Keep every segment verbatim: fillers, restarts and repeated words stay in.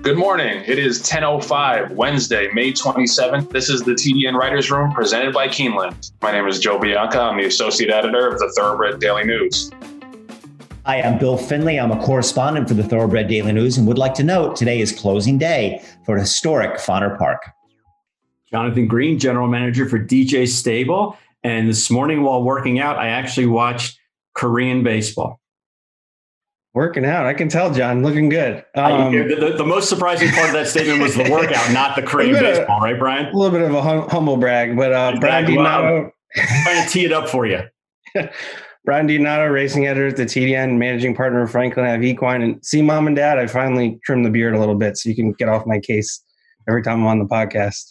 Good morning. It is ten oh five, Wednesday, May twenty-seventh. This is the T D N Writers Room presented by Keeneland. My name is Joe Bianca. I'm the associate editor of the Thoroughbred Daily News. Hi, I'm Bill Finley. I'm a correspondent for the Thoroughbred Daily News and would like to note today is closing day for historic Fonner Park. Jonathan Green, general manager for D J Stable. And this morning while working out, I actually watched Korean baseball. Working out. I can tell, John. Looking good. Um, the, the, the most surprising part of that statement was the workout, not the Korean baseball, right, Brian? A little bit of a hum- humble brag, but uh, Brian DiNato. Trying to tee it up for you. Brian DiNato, racing editor at the T D N, managing partner of Franklin Ave Equine. And see, Mom and Dad, I finally trimmed the beard a little bit so you can get off my case every time I'm on the podcast.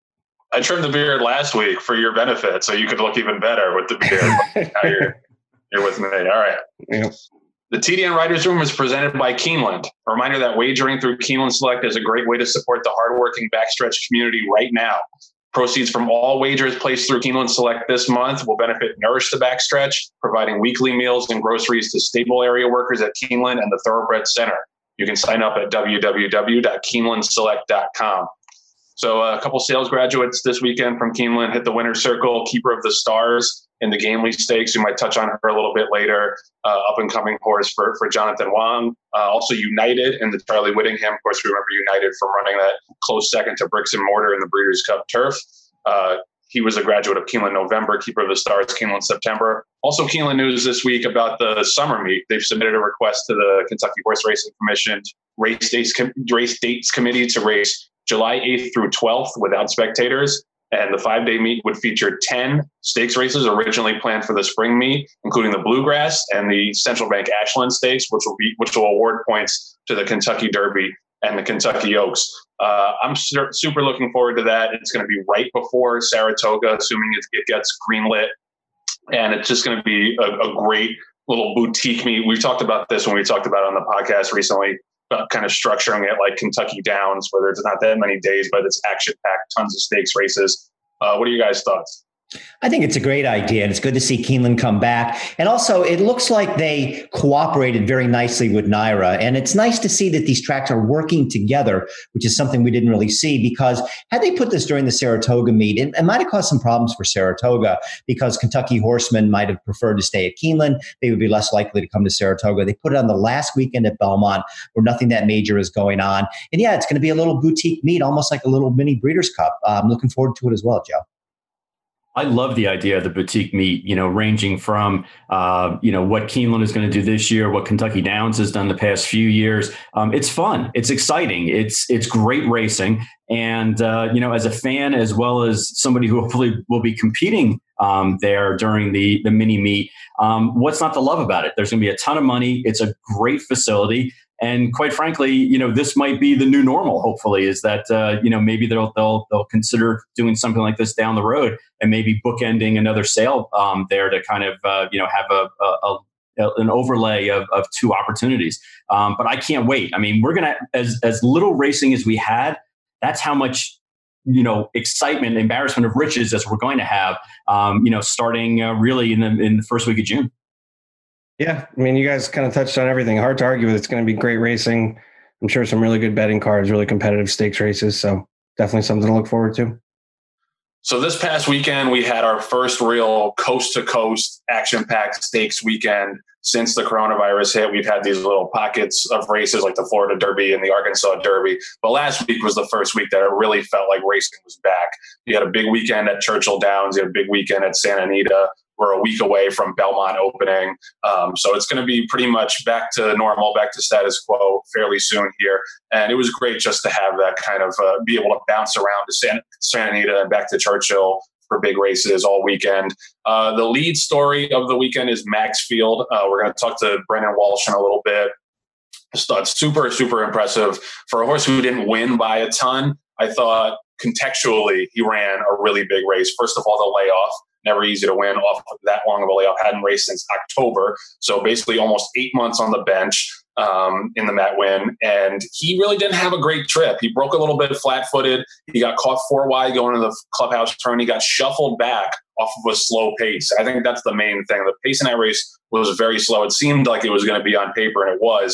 I trimmed the beard last week for your benefit, so you could look even better with the beard. Now you're, you're with me. All right. Yep. The T D N Writers Room is presented by Keeneland. A reminder that wagering through Keeneland Select is a great way to support the hardworking backstretch community right now. Proceeds from all wagers placed through Keeneland Select this month will benefit Nourish the Backstretch, providing weekly meals and groceries to stable area workers at Keeneland and the Thoroughbred Center. You can sign up at w w w dot keeneland select dot com. So uh, a couple sales graduates this weekend from Keeneland hit the winner's circle, keeper of the stars in the Gamely Stakes. We might touch on her a little bit later. Uh, up-and-coming horse for, for Jonathan Wong. Uh, also United in the Charlie Whittingham. Of course, we remember United from running that close second to Bricks and Mortar in the Breeders' Cup Turf. Uh, he was a graduate of Keeneland November, keeper of the stars, Keeneland September. Also Keeneland news this week about the summer meet. They've submitted a request to the Kentucky Horse Racing Commission race dates, com- race dates committee to race July eighth through twelfth without spectators. And the five-day meet would feature ten stakes races originally planned for the spring meet, including the Bluegrass and the Central Bank Ashland Stakes, which will be which will award points to the Kentucky Derby and the Kentucky Oaks. Uh, I'm su- super looking forward to that. It's going to be right before Saratoga, assuming it, it gets greenlit. And it's just going to be a, a great little boutique meet. We've talked about this when we talked about it on the podcast recently. Uh, kind of structuring it like Kentucky Downs, where there's not that many days, but it's action-packed, tons of stakes races. Uh, what are you guys' thoughts? I think it's a great idea, and it's good to see Keeneland come back. And also, it looks like they cooperated very nicely with NYRA. And it's nice to see that these tracks are working together, which is something we didn't really see, because had they put this during the Saratoga meet, it, it might have caused some problems for Saratoga, because Kentucky horsemen might have preferred to stay at Keeneland. They would be less likely to come to Saratoga. They put it on the last weekend at Belmont, where nothing that major is going on. And yeah, it's going to be a little boutique meet, almost like a little mini Breeders' Cup. I'm looking forward to it as well, Joe. I love the idea of the boutique meet, you know, ranging from, uh, you know, what Keeneland is going to do this year, what Kentucky Downs has done the past few years. Um, it's fun. It's exciting. It's it's great racing. And, uh, you know, as a fan, as well as somebody who hopefully will be competing um, there during the, the mini meet, um, what's not to love about it? There's going to be a ton of money. It's a great facility. And quite frankly, you know, this might be the new normal, hopefully, is that, uh, you know, maybe they'll, they'll, they'll consider doing something like this down the road and maybe bookending another sale um, there to kind of, uh, you know, have a, a, a an overlay of, of two opportunities. Um, but I can't wait. I mean, we're going to, as, as little racing as we had, that's how much, you know, excitement, embarrassment of riches as we're going to have, um, you know, starting uh, really in the, in the first week of June. Yeah, I mean, you guys kind of touched on everything. Hard to argue with. It's going to be great racing. I'm sure some really good betting cards, really competitive stakes races. So definitely something to look forward to. So this past weekend, we had our first real coast-to-coast action-packed stakes weekend since the coronavirus hit. We've had these little pockets of races like the Florida Derby and the Arkansas Derby. But last week was the first week that it really felt like racing was back. You had a big weekend at Churchill Downs. You had a big weekend at Santa Anita. We're a week away from Belmont opening. Um, so it's going to be pretty much back to normal, back to status quo fairly soon here. And it was great just to have that kind of uh, be able to bounce around to Santa, Santa Anita and back to Churchill for big races all weekend. Uh, the lead story of the weekend is Maxfield. Uh, we're going to talk to Brendan Walsh in a little bit. It's super, super impressive. For a horse who didn't win by a ton, I thought contextually he ran a really big race. First of all, the layoff. Never easy to win off of that long of a layoff. Hadn't raced since October. So basically almost eight months on the bench um, in the Matt win. And he really didn't have a great trip. He broke a little bit flat-footed. He got caught four wide going to the clubhouse turn. He got shuffled back off of a slow pace. I think that's the main thing. The pace in that race was very slow. It seemed like it was going to be on paper, and it was.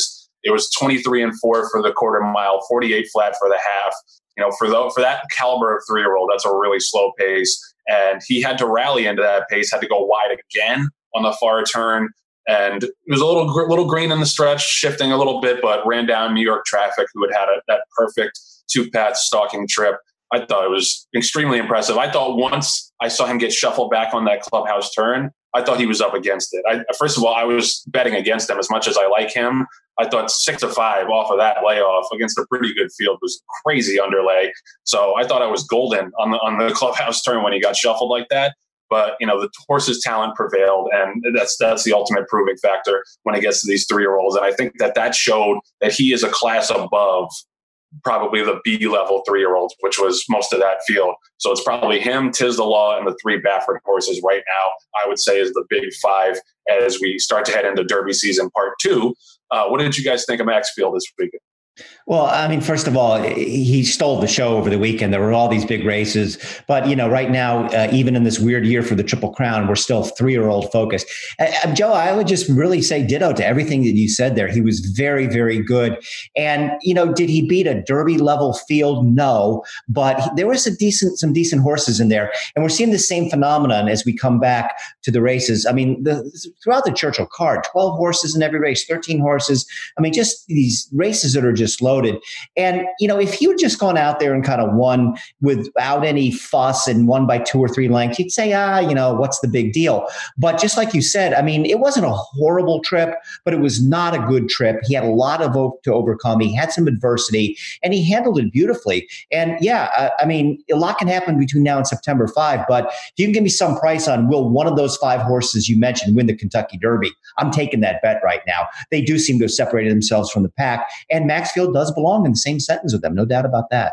It was twenty-three and four for the quarter mile, forty-eight flat for the half. You know, for the, for that caliber of three-year-old, that's a really slow pace. And he had to rally into that pace, had to go wide again on the far turn. And it was a little little green in the stretch, shifting a little bit, but ran down New York traffic, who had had a, that perfect two-path stalking trip. I thought it was extremely impressive. I thought once I saw him get shuffled back on that clubhouse turn, I thought he was up against it. I, first of all, I was betting against him as much as I like him. I thought six to five off of that layoff against a pretty good field was crazy underlay. So I thought I was golden on the on the clubhouse turn when he got shuffled like that. But, you know, the horse's talent prevailed, and that's that's the ultimate proving factor when it gets to these three-year-olds. And I think that that showed that he is a class above probably the B-level three-year-olds, which was most of that field. So it's probably him, Tiz the Law, and the three Baffert horses right now, I would say, is the big five as we start to head into Derby season part two. Uh, what did you guys think of Maxfield this weekend? Well, I mean, first of all, he stole the show over the weekend. There were all these big races. But, you know, right now, uh, even in this weird year for the Triple Crown, we're still three-year-old focused. Uh, Joe, I would just really say ditto to everything that you said there. He was very, very good. And, you know, did he beat a Derby-level field? No. But he, there was a decent, some decent horses in there. And we're seeing the same phenomenon as we come back to the races. I mean, the, throughout the Churchill card, twelve horses in every race, thirteen horses. I mean, just these races that are just loaded. And, you know, if he had just gone out there and kind of won without any fuss and won by two or three lengths, you'd say, ah, you know, what's the big deal? But just like you said, I mean, it wasn't a horrible trip, but it was not a good trip. He had a lot of to overcome. He had some adversity, and he handled it beautifully. And yeah, I, I mean, a lot can happen between now and September fifth, but if you can give me some price on will one of those five horses you mentioned win the Kentucky Derby, I'm taking that bet right now. They do seem to have separated themselves from the pack, and Maxfield does belong in the same sentence with them. No doubt about that.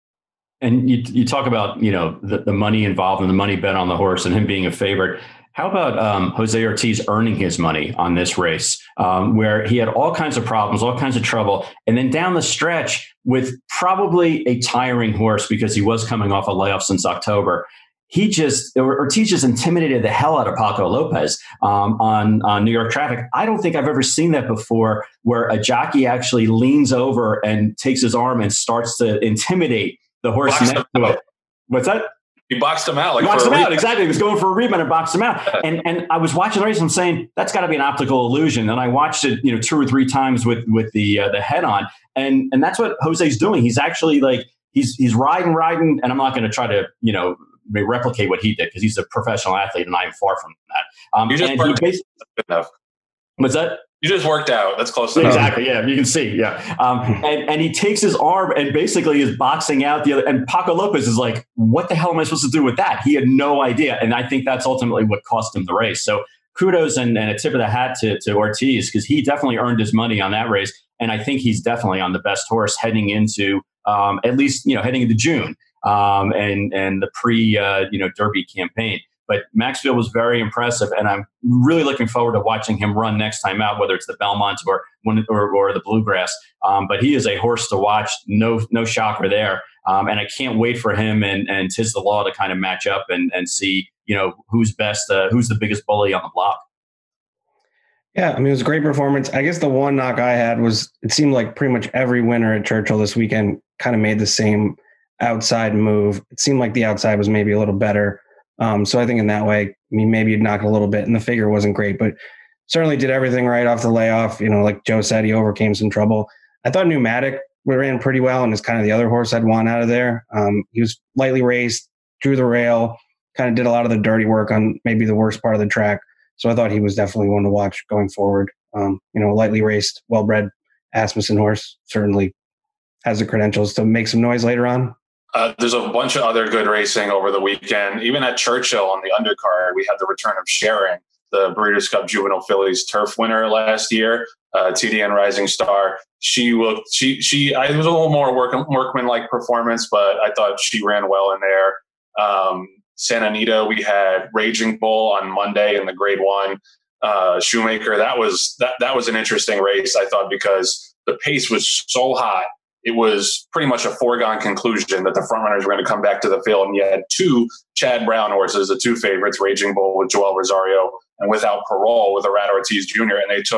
And you you talk about, you know, the, the money involved and the money bet on the horse and him being a favorite. How about um, Jose Ortiz earning his money on this race, um, where he had all kinds of problems, all kinds of trouble, and then down the stretch with probably a tiring horse because he was coming off a layoff since October. He just, Ortiz just intimidated the hell out of Paco Lopez um, on, on New York traffic. I don't think I've ever seen that before, where a jockey actually leans over and takes his arm and starts to intimidate the horse Boxed next to it. What's that? He boxed him out. Like he boxed him out, rebound. Exactly. He was going for a rebound and boxed him out. And and I was watching the race and I'm saying, that's got to be an optical illusion. And I watched it, you know, two or three times with with the uh, the head on. And and that's what Jose's doing. He's actually like, he's he's riding, riding. And I'm not going to try to, you know, replicate what he did because he's a professional athlete and I'm far from that. Um, you just and he basically, enough. What's that? You just worked out. That's close enough. Exactly. Yeah, you can see. Yeah, um, and and he takes his arm and basically is boxing out the other. And Paco Lopez is like, "What the hell am I supposed to do with that?" He had no idea, and I think that's ultimately what cost him the race. So kudos and, and a tip of the hat to to Ortiz because he definitely earned his money on that race, and I think he's definitely on the best horse heading into um, at least you know heading into June um, and and the pre uh, you know Derby campaign. But Maxfield was very impressive, and I'm really looking forward to watching him run next time out, whether it's the Belmont or or, or the Bluegrass. Um, but he is a horse to watch. No no shocker there. Um, and I can't wait for him and and Tiz the Law to kind of match up and and see you know who's best, uh, who's the biggest bully on the block. Yeah, I mean, it was a great performance. I guess the one knock I had was it seemed like pretty much every winner at Churchill this weekend kind of made the same outside move. It seemed like the outside was maybe a little better. Um, so I think in that way, I mean, maybe you'd knock it a little bit and the figure wasn't great, but certainly did everything right off the layoff. You know, like Joe said, he overcame some trouble. I thought Pneumatic ran pretty well and is kind of the other horse I'd want out of there. Um, he was lightly raced, drew the rail, kind of did a lot of the dirty work on maybe the worst part of the track. So I thought he was definitely one to watch going forward. Um, you know, lightly raced, well-bred Asmussen horse certainly has the credentials to make some noise later on. Uh, there's a bunch of other good racing over the weekend. Even at Churchill on the undercard, we had the return of Sharing, the Breeders' Cup Juvenile Fillies turf winner last year, uh, T D N Rising Star. She looked, she, she, I, it was a little more work, workman-like performance, but I thought she ran well in there. Um, Santa Anita, we had Raging Bull on Monday in the grade one. Uh, Shoemaker, that was, that, that was an interesting race, I thought, because the pace was so hot. It was pretty much a foregone conclusion that the front runners were going to come back to the field. And you had two Chad Brown horses, the two favorites, Raging Bull with Joel Rosario and Without Parole with Arad Ortiz Junior And they took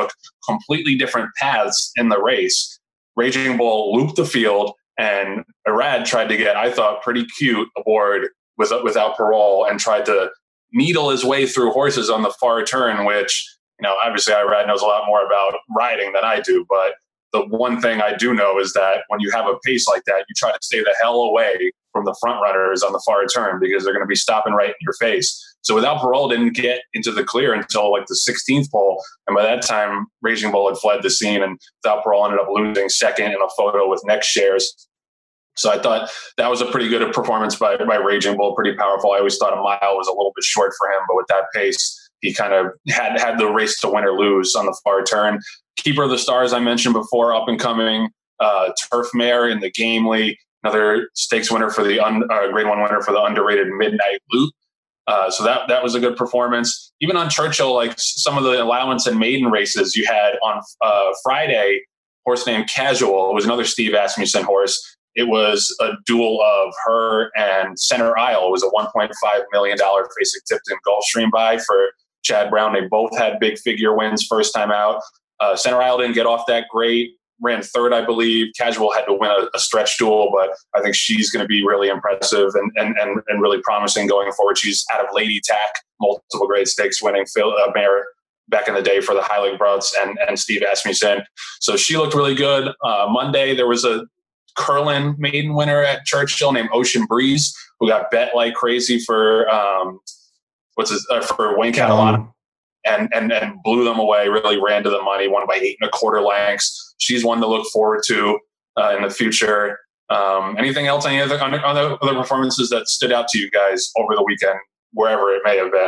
completely different paths in the race. Raging Bull looped the field, and Irad tried to get, I thought, pretty cute aboard with, without parole and tried to needle his way through horses on the far turn, which, you know, obviously Irad knows a lot more about riding than I do. But the one thing I do know is that when you have a pace like that, you try to stay the hell away from the front runners on the far turn because they're going to be stopping right in your face. So Without Parole didn't get into the clear until like the sixteenth pole. And by that time, Raging Bull had fled the scene, and Without Parole ended up losing second in a photo with next shares. So I thought that was a pretty good performance by, by Raging Bull, pretty powerful. I always thought a mile was a little bit short for him, but with that pace, he kind of had, had the race to win or lose on the far turn. Keeper of the Stars, I mentioned before, up and coming, uh, Turf Mare in the Gamely, another stakes winner for the un, uh, grade one winner for the underrated Midnight Loop. Uh, so that that was a good performance. Even on Churchill, like some of the allowance and maiden races you had on uh, Friday, horse named Casual. It was another Steve Asmussen horse. It was a duel of her and Center Isle. It was a one point five million dollars Facing Tipton Gulfstream buy for Chad Brown. They both had big figure wins first time out. Uh, Center Isle didn't get off that great. Ran third, I believe. Casual had to win a, a stretch duel, but I think she's going to be really impressive and, and and and really promising going forward. She's out of Lady Tack, multiple grade stakes winning Phil, uh, mare back in the day for the Heilig Brutz and, and Steve Asmussen. So she looked really good. Uh, Monday, there was a Curlin maiden winner at Churchill named Ocean Breeze, who got bet like crazy for um, what's his, uh, for Wayne Catalano. And, and and blew them away, really ran to the money, won by eight and a quarter lengths. She's one to look forward to uh, in the future. Um, anything else, any other, other other performances that stood out to you guys over the weekend, wherever it may have been?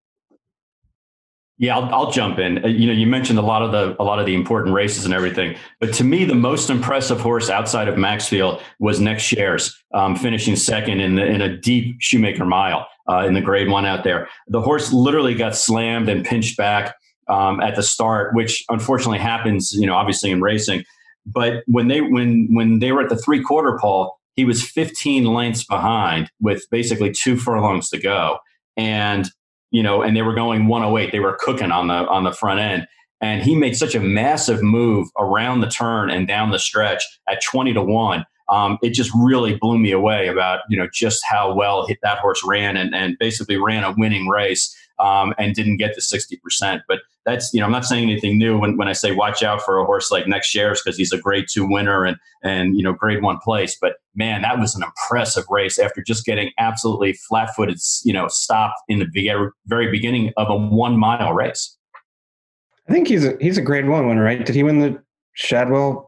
Yeah, I'll, I'll jump in. Uh, you know, you mentioned a lot of the a lot of the important races and everything, but to me, the most impressive horse outside of Maxfield was Next Shares, um, finishing second in the, in a deep Shoemaker Mile uh, in the Grade One out there. The horse literally got slammed and pinched back um, at the start, which unfortunately happens, you know, obviously in racing. But when they when when they were at the three quarter pole, he was fifteen lengths behind with basically two furlongs to go, and you know, and they were going one oh eight. They were cooking on the on the front end. And he made such a massive move around the turn and down the stretch at twenty to one. Um, it just really blew me away about, you know, just how well that horse ran and, and basically ran a winning race um, and didn't get to sixty percent. But that's, you know, I'm not saying anything new when, when I say watch out for a horse like Next Shares because he's a grade two winner and, and, you know, grade one place. But man, that was an impressive race after just getting absolutely flat footed, you know, stopped in the very beginning of a one mile race. I think he's a, he's a grade one winner, right? Did he win the Shadwell?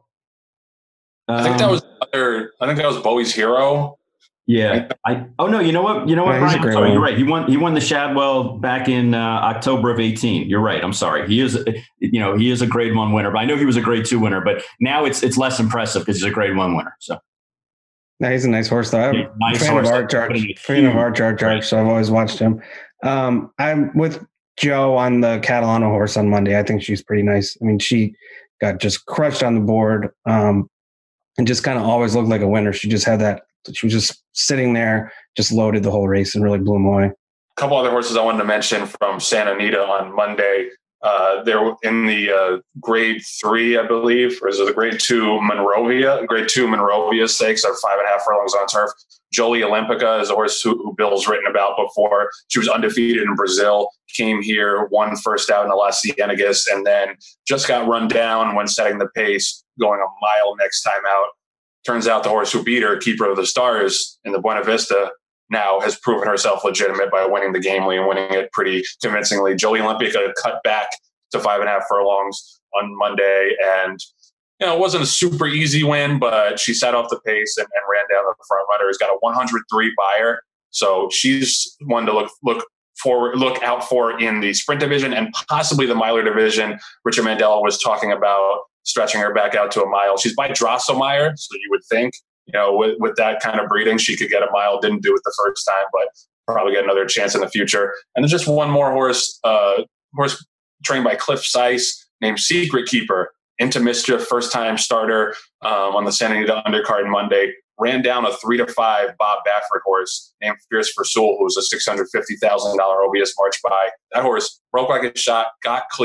I think that was other, I think that was Bowie's Hero. Yeah. I oh no, you know what? You know what, yeah, Brian? I'm sorry, one. you're right. He won he won the Shadwell back in uh, October of eighteen. You're right. I'm sorry. He is you know, he is a grade one winner, but I know he was a grade two winner, but now it's it's less impressive because he's a grade one winner. So no, he's a nice horse though. I'm yeah, nice fan horse. of Art Charge, fan of Art Charge, right. So I've always watched him. Um, I'm with Joe on the Catalano horse on Monday. I think she's pretty nice. I mean, she got just crushed on the board um, and just kind of always looked like a winner. She just had that. She was just sitting there, just loaded the whole race and really blew them away. A couple other horses I wanted to mention from Santa Anita on Monday. Uh, they're in the uh, grade three, I believe, or is it the grade two Monrovia? Grade two Monrovia stakes are five and a half furlongs on turf. Jolie Olympica is a horse who, who Bill's written about before. She was undefeated in Brazil, came here, won first out in the Las Ciennegas, and then just got run down when setting the pace, going a mile next time out. Turns out the horse who beat her, Keeper of the Stars in the Buena Vista, now has proven herself legitimate by winning the Gamely and winning it pretty convincingly. Jolie Olympica cut back to five and a half furlongs on Monday. And, you know, it wasn't a super easy win, but she sat off the pace and, and ran down the front runner. Has got a one hundred three buyer. So she's one to look, look forward, look out for in the sprint division and possibly the miler division. Richard Mandella was talking about stretching her back out to a mile. She's by Drosselmeyer, so you would think, you know, with, with that kind of breeding, she could get a mile. Didn't do it the first time, but probably get another chance in the future. And then just one more horse, uh, horse trained by Cliff Seiss named Secret Keeper. Into Mischief, first-time starter um, on the Santa Anita undercard Monday. Ran down a three to five Bob Baffert horse named Fierce for Soul, who was a six hundred fifty thousand dollars O B S March buy. That horse broke like a shot, got clear,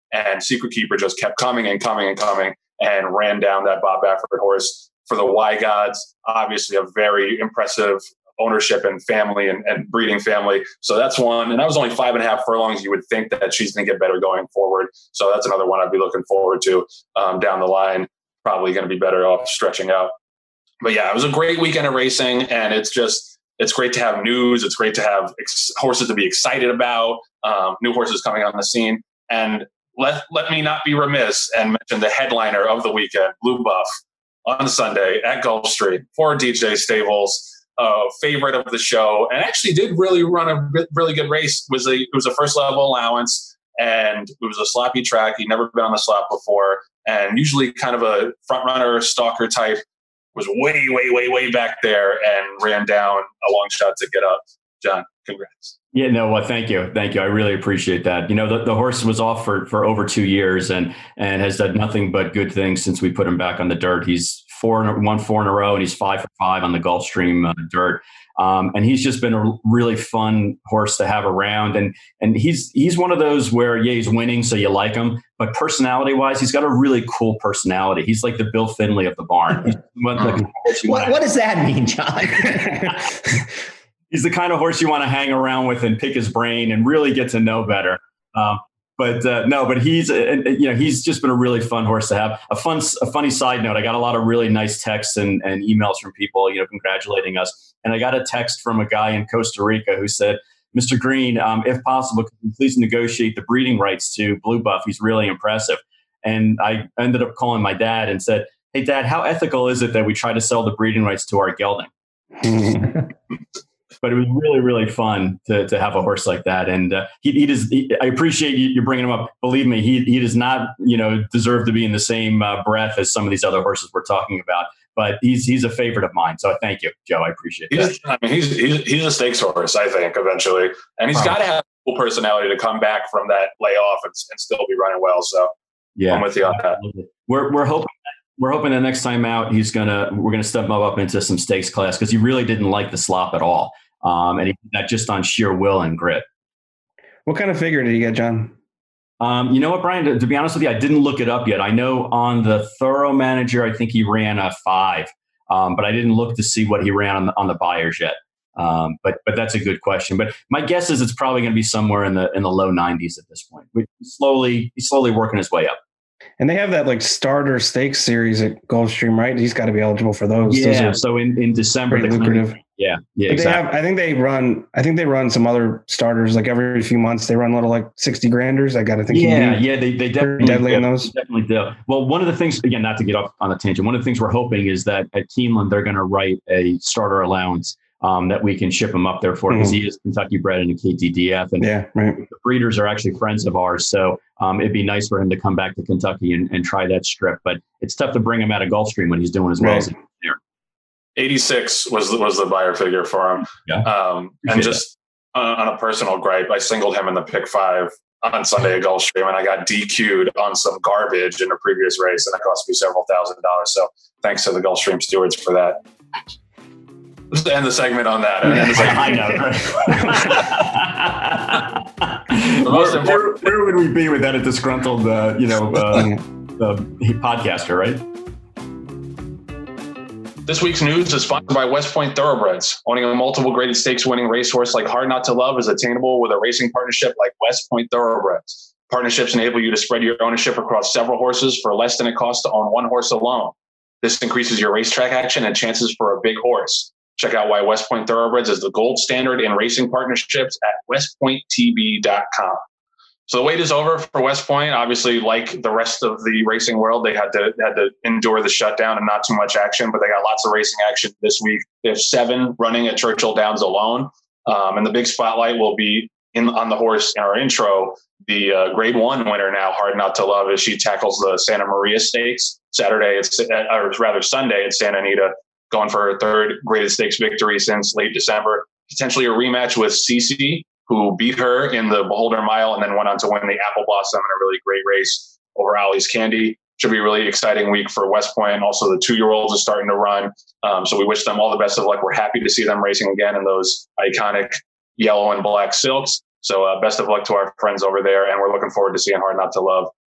And Secret Keeper just kept coming and coming and coming and ran down that Bob Baffert horse. For the Y Gods, obviously a very impressive ownership and family and, and breeding family. So that's one. And that was only five and a half furlongs. You would think that she's going to get better going forward. So that's another one I'd be looking forward to um, down the line. Probably going to be better off stretching out. But yeah, it was a great weekend of racing, and it's just, it's great to have news. It's great to have ex- horses to be excited about, um, new horses coming on the scene. And let, let me not be remiss and mention the headliner of the weekend, Blue Buff, on Sunday at Gulfstream for D J Stables. Uh, favorite of the show, and actually did really run a really good race. It was a it was a first level allowance, and it was a sloppy track. He'd never been on the slop before, and usually kind of a front runner stalker type. Was way way way way back there and ran down a long shot to get up. John, congrats. Yeah, no, well, thank you. Thank you. I really appreciate that. You know, the, the horse was off for, for over two years and and has done nothing but good things since we put him back on the dirt. He's four in, won four in a row, and he's five for five on the Gulfstream uh, dirt. Um, and he's just been a really fun horse to have around. And and he's he's one of those where, yeah, he's winning, so you like him. But personality-wise, he's got a really cool personality. He's like the Bill Finley of the barn. He's one of the what, what does that mean, John? He's the kind of horse you want to hang around with and pick his brain and really get to know better. Um, but uh, no, but he's, uh, you know, he's just been a really fun horse to have. A fun, a funny side note, I got a lot of really nice texts and, and emails from people, you know, congratulating us. And I got a text from a guy in Costa Rica who said, Mister Green, um, if possible, could you please negotiate the breeding rights to Blue Buff? He's really impressive. And I ended up calling my dad and said, hey, Dad, how ethical is it that we try to sell the breeding rights to our gelding? But it was really, really fun to to have a horse like that. And uh, he, he does. He, I appreciate you, you bringing him up. Believe me, he he does not, you know, deserve to be in the same uh, breath as some of these other horses we're talking about. But he's he's a favorite of mine. So thank you, Joe. I appreciate that. He's, I mean, he's, he's he's a stakes horse, I think, eventually, and he's got to have a cool personality to come back from that layoff and, and still be running well. So yeah, I'm with you on that. We're we're hoping. We're hoping the next time out, he's gonna we're gonna step him up into some stakes class because he really didn't like the slop at all, um, and he did that just on sheer will and grit. What kind of figure did he get, John? Um, you know what, Brian? To, to be honest with you, I didn't look it up yet. I know on the Thorough Manager, I think he ran a five, um, but I didn't look to see what he ran on the, on the buyers yet. Um, but but that's a good question. But my guess is it's probably going to be somewhere in the in the low nineties at this point. We slowly he's slowly working his way up. And they have that like starter stakes series at Gulfstream, right? He's got to be eligible for those. Yeah. Those so in, in December, pretty lucrative. Kind of, yeah. Yeah. But exactly. They have, I think they run. I think they run some other starters like every few months. They run little like sixty granders. I got to think. Yeah. Yeah. They they definitely deadly do. in those. They definitely do. Well, one of the things, again, not to get off on a tangent, one of the things we're hoping is that at Keeneland they're going to write a starter allowance. Um, that we can ship him up there for because mm-hmm. he is Kentucky bred and a K T D F. And yeah, right. The breeders are actually friends of ours. So um, it'd be nice for him to come back to Kentucky and, and try that strip. But it's tough to bring him out of Gulfstream when he's doing as well right. as he's there. eighty-six was the, was the buyer figure for him. Yeah. Um, and just uh, on a personal gripe, I singled him in the pick five on Sunday at Gulfstream, and I got D Q'd on some garbage in a previous race, and it cost me several thousand dollars. So thanks to the Gulfstream stewards for that. Let's end the segment on that. Yeah, segment. I know. Right? where, where, where would we be with that a disgruntled, uh, you know, uh, uh, podcaster, right? This week's news is sponsored by West Point Thoroughbreds. Owning a multiple graded stakes winning racehorse like Hard Not to Love is attainable with a racing partnership like West Point Thoroughbreds. Partnerships enable you to spread your ownership across several horses for less than it costs to own one horse alone. This increases your racetrack action and chances for a big horse. Check out why West Point Thoroughbreds is the gold standard in racing partnerships at west point t b dot com. So the wait is over for West Point. Obviously, like the rest of the racing world, they had to had to endure the shutdown and not too much action, but they got lots of racing action this week. They have seven running at Churchill Downs alone. Um, and the big spotlight will be in on the horse in our intro, the uh, grade one winner now, Hard Not to Love, as she tackles the Santa Maria Stakes Saturday, it's, or rather Sunday at Santa Anita, going for her third graded stakes victory since late December. Potentially a rematch with Cece, who beat her in the Beholder Mile and then went on to win the Apple Blossom in a really great race over Ollie's Candy. Should be a really exciting week for West Point. Also, the two-year-olds are starting to run. Um, so we wish them all the best of luck. We're happy to see them racing again in those iconic yellow and black silks. So uh, best of luck to our friends over there. And we're looking forward to seeing Hard Not to Love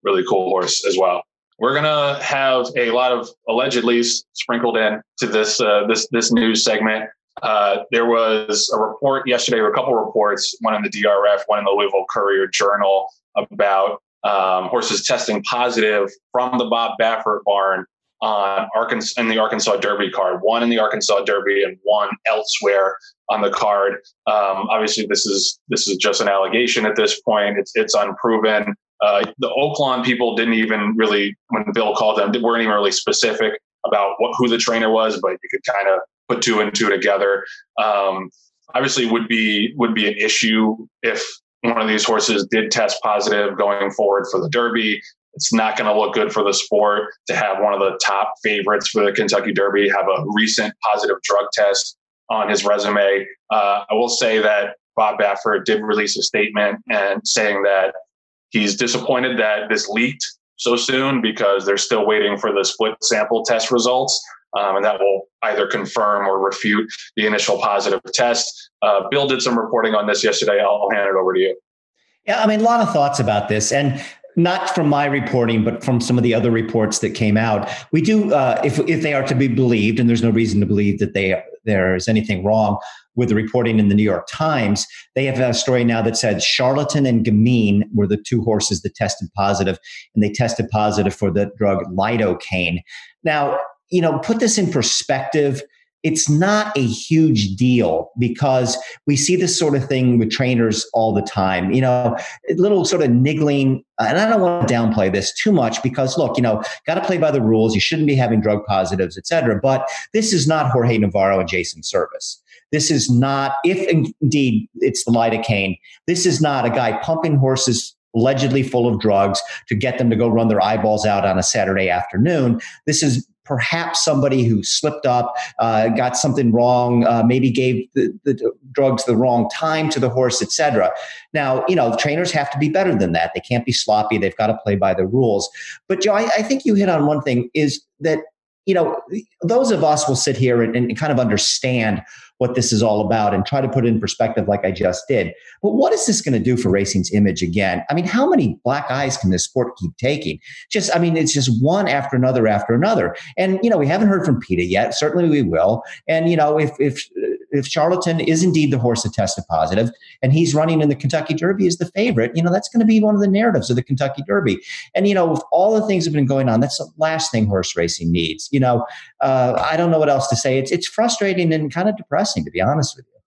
really cool horse as well. We're gonna have a lot of allegedly sprinkled in to this uh, this this news segment. Uh, there was a report yesterday, or a couple reports, one in the D R F, one in the Louisville Courier Journal, about um, horses testing positive from the Bob Baffert barn on Arkansas in the Arkansas Derby card, one in the Arkansas Derby and one elsewhere on the card. Um, obviously, this is this is just an allegation at this point. It's it's unproven. Uh, the Oaklawn people didn't even really, when Bill called them, weren't even really specific about what who the trainer was, but you could kind of put two and two together. Um, obviously, would be would be an issue if one of these horses did test positive going forward for the Derby. It's not going to look good for the sport to have one of the top favorites for the Kentucky Derby have a recent positive drug test on his resume. Uh, I will say that Bob Baffert did release a statement and saying that he's disappointed that this leaked so soon because they're still waiting for the split sample test results. Um, and that will either confirm or refute the initial positive test. Uh, Bill did some reporting on this yesterday. I'll, I'll hand it over to you. Yeah, I mean, a lot of thoughts about this. And not from my reporting, but from some of the other reports that came out. We do, uh, if if they are to be believed, and there's no reason to believe that they there is anything wrong with the reporting in the New York Times, they have a story now that said Charlatan and Gamine were the two horses that tested positive, and they tested positive for the drug lidocaine. Now, you know, put this in perspective. It's not a huge deal because we see this sort of thing with trainers all the time, you know, little sort of niggling. And I don't want to downplay this too much because, look, you know, got to play by the rules. You shouldn't be having drug positives, et cetera. But this is not Jorge Navarro and Jason Service. This is not, if indeed it's the lidocaine, this is not a guy pumping horses allegedly full of drugs to get them to go run their eyeballs out on a Saturday afternoon. This is perhaps somebody who slipped up, uh, got something wrong, uh, maybe gave the, the drugs the wrong time to the horse, et cetera. Now, you know, trainers have to be better than that. They can't be sloppy. They've got to play by the rules. But, Joe, I, I think you hit on one thing is that, you know, those of us will sit here and, and kind of understand what this is all about and try to put it in perspective like I just did. But what is this going to do for racing's image again? I mean, how many black eyes can this sport keep taking? Just, I mean, it's just one after another after another. And, you know, we haven't heard from PETA yet. Certainly we will. And, you know, if, if, if Charlatan is indeed the horse that tested positive and he's running in the Kentucky Derby as the favorite, you know, that's going to be one of the narratives of the Kentucky Derby. And, you know, with all the things that have been going on, that's the last thing horse racing needs. You know, uh, I don't know what else to say. It's, it's frustrating and kind of depressing, to be honest with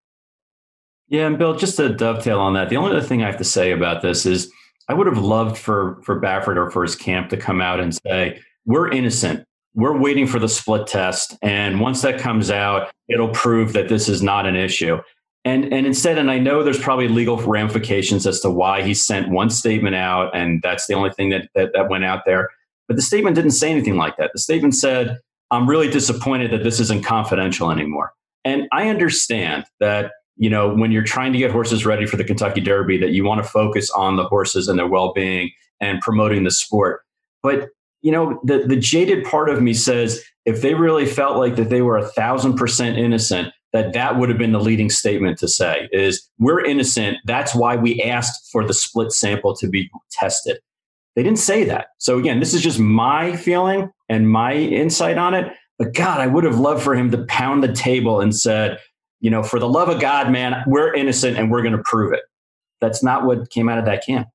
you. Yeah, and Bill, just to dovetail on that, the only other thing I have to say about this is I would have loved for, for Baffert or for his camp to come out and say, we're innocent. We're waiting for the split test. And once that comes out, it'll prove that this is not an issue. And, and instead, and I know there's probably legal ramifications as to why he sent one statement out, and that's the only thing that, that, that went out there. But the statement didn't say anything like that. The statement said, I'm really disappointed that this isn't confidential anymore. And I understand that, you know, when you're trying to get horses ready for the Kentucky Derby, that you want to focus on the horses and their well-being and promoting the sport. But, you know, the, the jaded part of me says, if they really felt like that they were a thousand percent innocent, that that would have been the leading statement to say is we're innocent. That's why we asked for the split sample to be tested. They didn't say that. So again, this is just my feeling and my insight on it. But God, I would have loved for him to pound the table and said, you know, for the love of God, man, we're innocent and we're going to prove it. That's not what came out of that camp.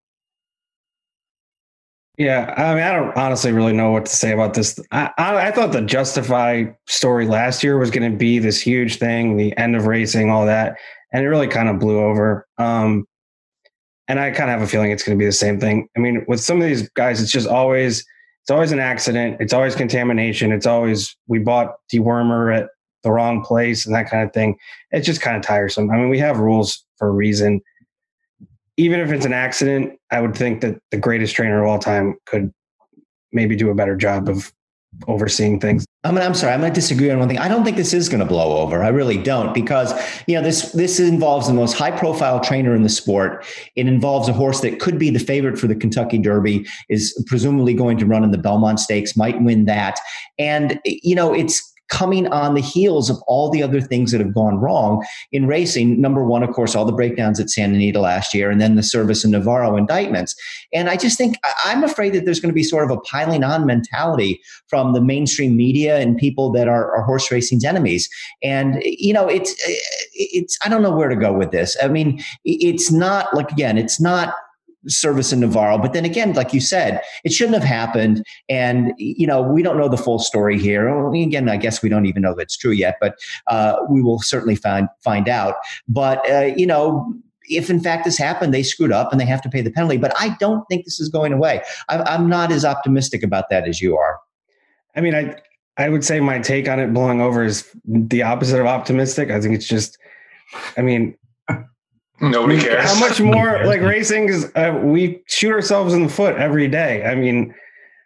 Yeah, I mean, I don't honestly really know what to say about this. I, I, I thought the Justify story last year was going to be this huge thing, the end of racing, all that, and it really kind of blew over. Um, and I kind of have a feeling it's going to be the same thing. I mean, with some of these guys, it's just always, it's always an accident. It's always contamination. It's always, we bought dewormer at the wrong place and that kind of thing. It's just kind of tiresome. I mean, we have rules for a reason. Even if it's an accident, I would think that the greatest trainer of all time could maybe do a better job of overseeing things. I mean, I'm sorry, I'm going to disagree on one thing. I don't think this is going to blow over. I really don't, because, you know, this this involves the most high-profile trainer in the sport. It involves a horse that could be the favorite for the Kentucky Derby, is presumably going to run in the Belmont Stakes, might win that. And, you know, it's coming on the heels of all the other things that have gone wrong in racing. Number one, of course, all the breakdowns at Santa Anita last year, and then the Service and Navarro indictments. And I just think I'm afraid that there's going to be sort of a piling on mentality from the mainstream media and people that are, are horse racing's enemies. And, you know, it's, it's, I don't know where to go with this. I mean, it's not like, again, it's not Service and Navarro. But then again, like you said, it shouldn't have happened. And, you know, we don't know the full story here. Again, I guess we don't even know that it's true yet, but uh, we will certainly find, find out. But, uh, you know, if in fact this happened, they screwed up and they have to pay the penalty. But I don't think this is going away. I'm, I'm not as optimistic about that as you are. I mean, I, I would say my take on it blowing over is the opposite of optimistic. I think it's just, I mean, nobody cares. How much more like racing is, uh, we shoot ourselves in the foot every day. I mean,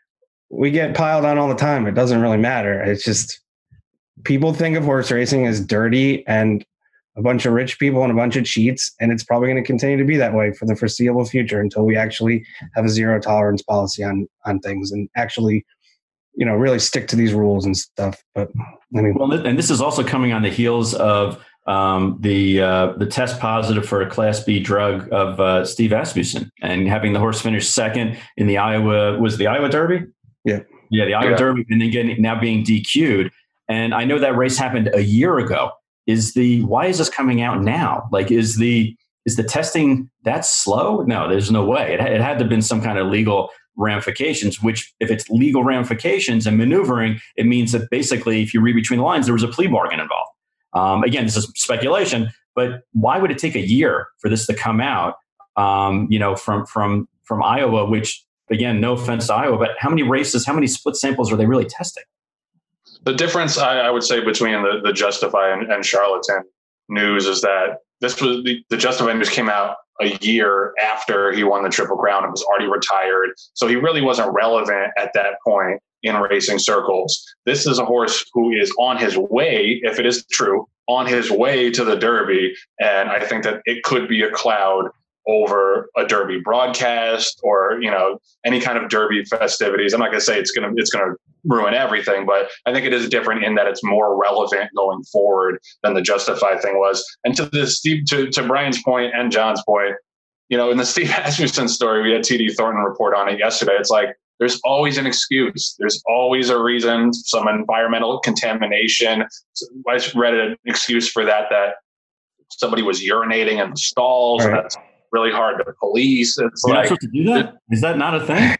we get piled on all the time. It doesn't really matter. It's just people think of horse racing as dirty and a bunch of rich people and a bunch of cheats. And it's probably going to continue to be that way for the foreseeable future until we actually have a zero tolerance policy on, on things and actually, you know, really stick to these rules and stuff. But I mean, well, and this is also coming on the heels of um, the uh, the test positive for a Class B drug of uh, Steve Asmussen and having the horse finish second in the Iowa, was the Iowa Derby? Yeah. Yeah, the Iowa yeah. Derby, and then getting now being D Q'd. And I know that race happened a year ago. Is the why is this coming out now? Like, is the is the testing that slow? No, there's no way. It, it had to have been some kind of legal ramifications, which if it's legal ramifications and maneuvering, it means that basically, if you read between the lines, there was a plea bargain involved. Um, again, this is speculation, but why would it take a year for this to come out? Um, you know, from from from Iowa, which again, no offense to Iowa, but how many races, how many split samples are they really testing? The difference, I, I would say, between the, the Justify and, and Charlatan news is that this was the, the Justify news came out a year after he won the Triple Crown and was already retired. So he really wasn't relevant at that point in racing circles. This is a horse who is on his way, if it is true, on his way to the Derby. And I think that it could be a cloud over a Derby broadcast or, you know, any kind of Derby festivities. I'm not going to say it's going to, it's going to ruin everything, but I think it is different in that it's more relevant going forward than the Justify thing was. And to the Steve, to, to Brian's point and John's point, you know, in the Steve Asmussen story, we had T D Thornton report on it yesterday. It's like, there's always an excuse. There's always a reason, some environmental contamination. I read an excuse for that, that somebody was urinating in the stalls. Right. And that's really hard to police. It's You're like, not supposed to do that? Is that not a thing?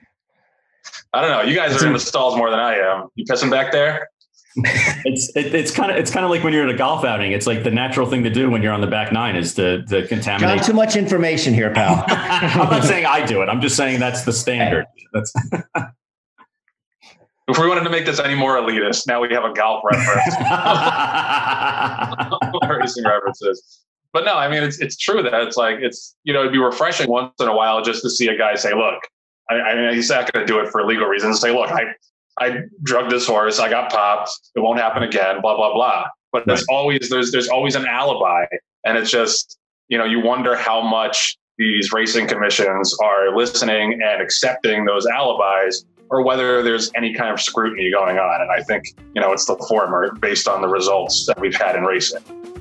I don't know. You guys are in the stalls more than I am. You pissing back there? It's it, it's kind of it's kind of like when you're at a golf outing. It's like the natural thing to do when you're on the back nine is to to contaminate. Not too much information here, pal. I'm not saying I do it. I'm just saying that's the standard. That's. If we wanted to make this any more elitist, now we have a golf reference. Racing references. But no, I mean, it's it's true that it's like, it's, you know, it'd be refreshing once in a while just to see a guy say, look, I, I mean, he's not going to do it for legal reasons. Say, look, I, I drugged this horse. I got popped. It won't happen again, blah, blah, blah. But there's right. always, there's, there's always an alibi. And it's just, you know, you wonder how much these racing commissions are listening and accepting those alibis, or whether there's any kind of scrutiny going on. And I think, you know, it's the former based on the results that we've had in racing.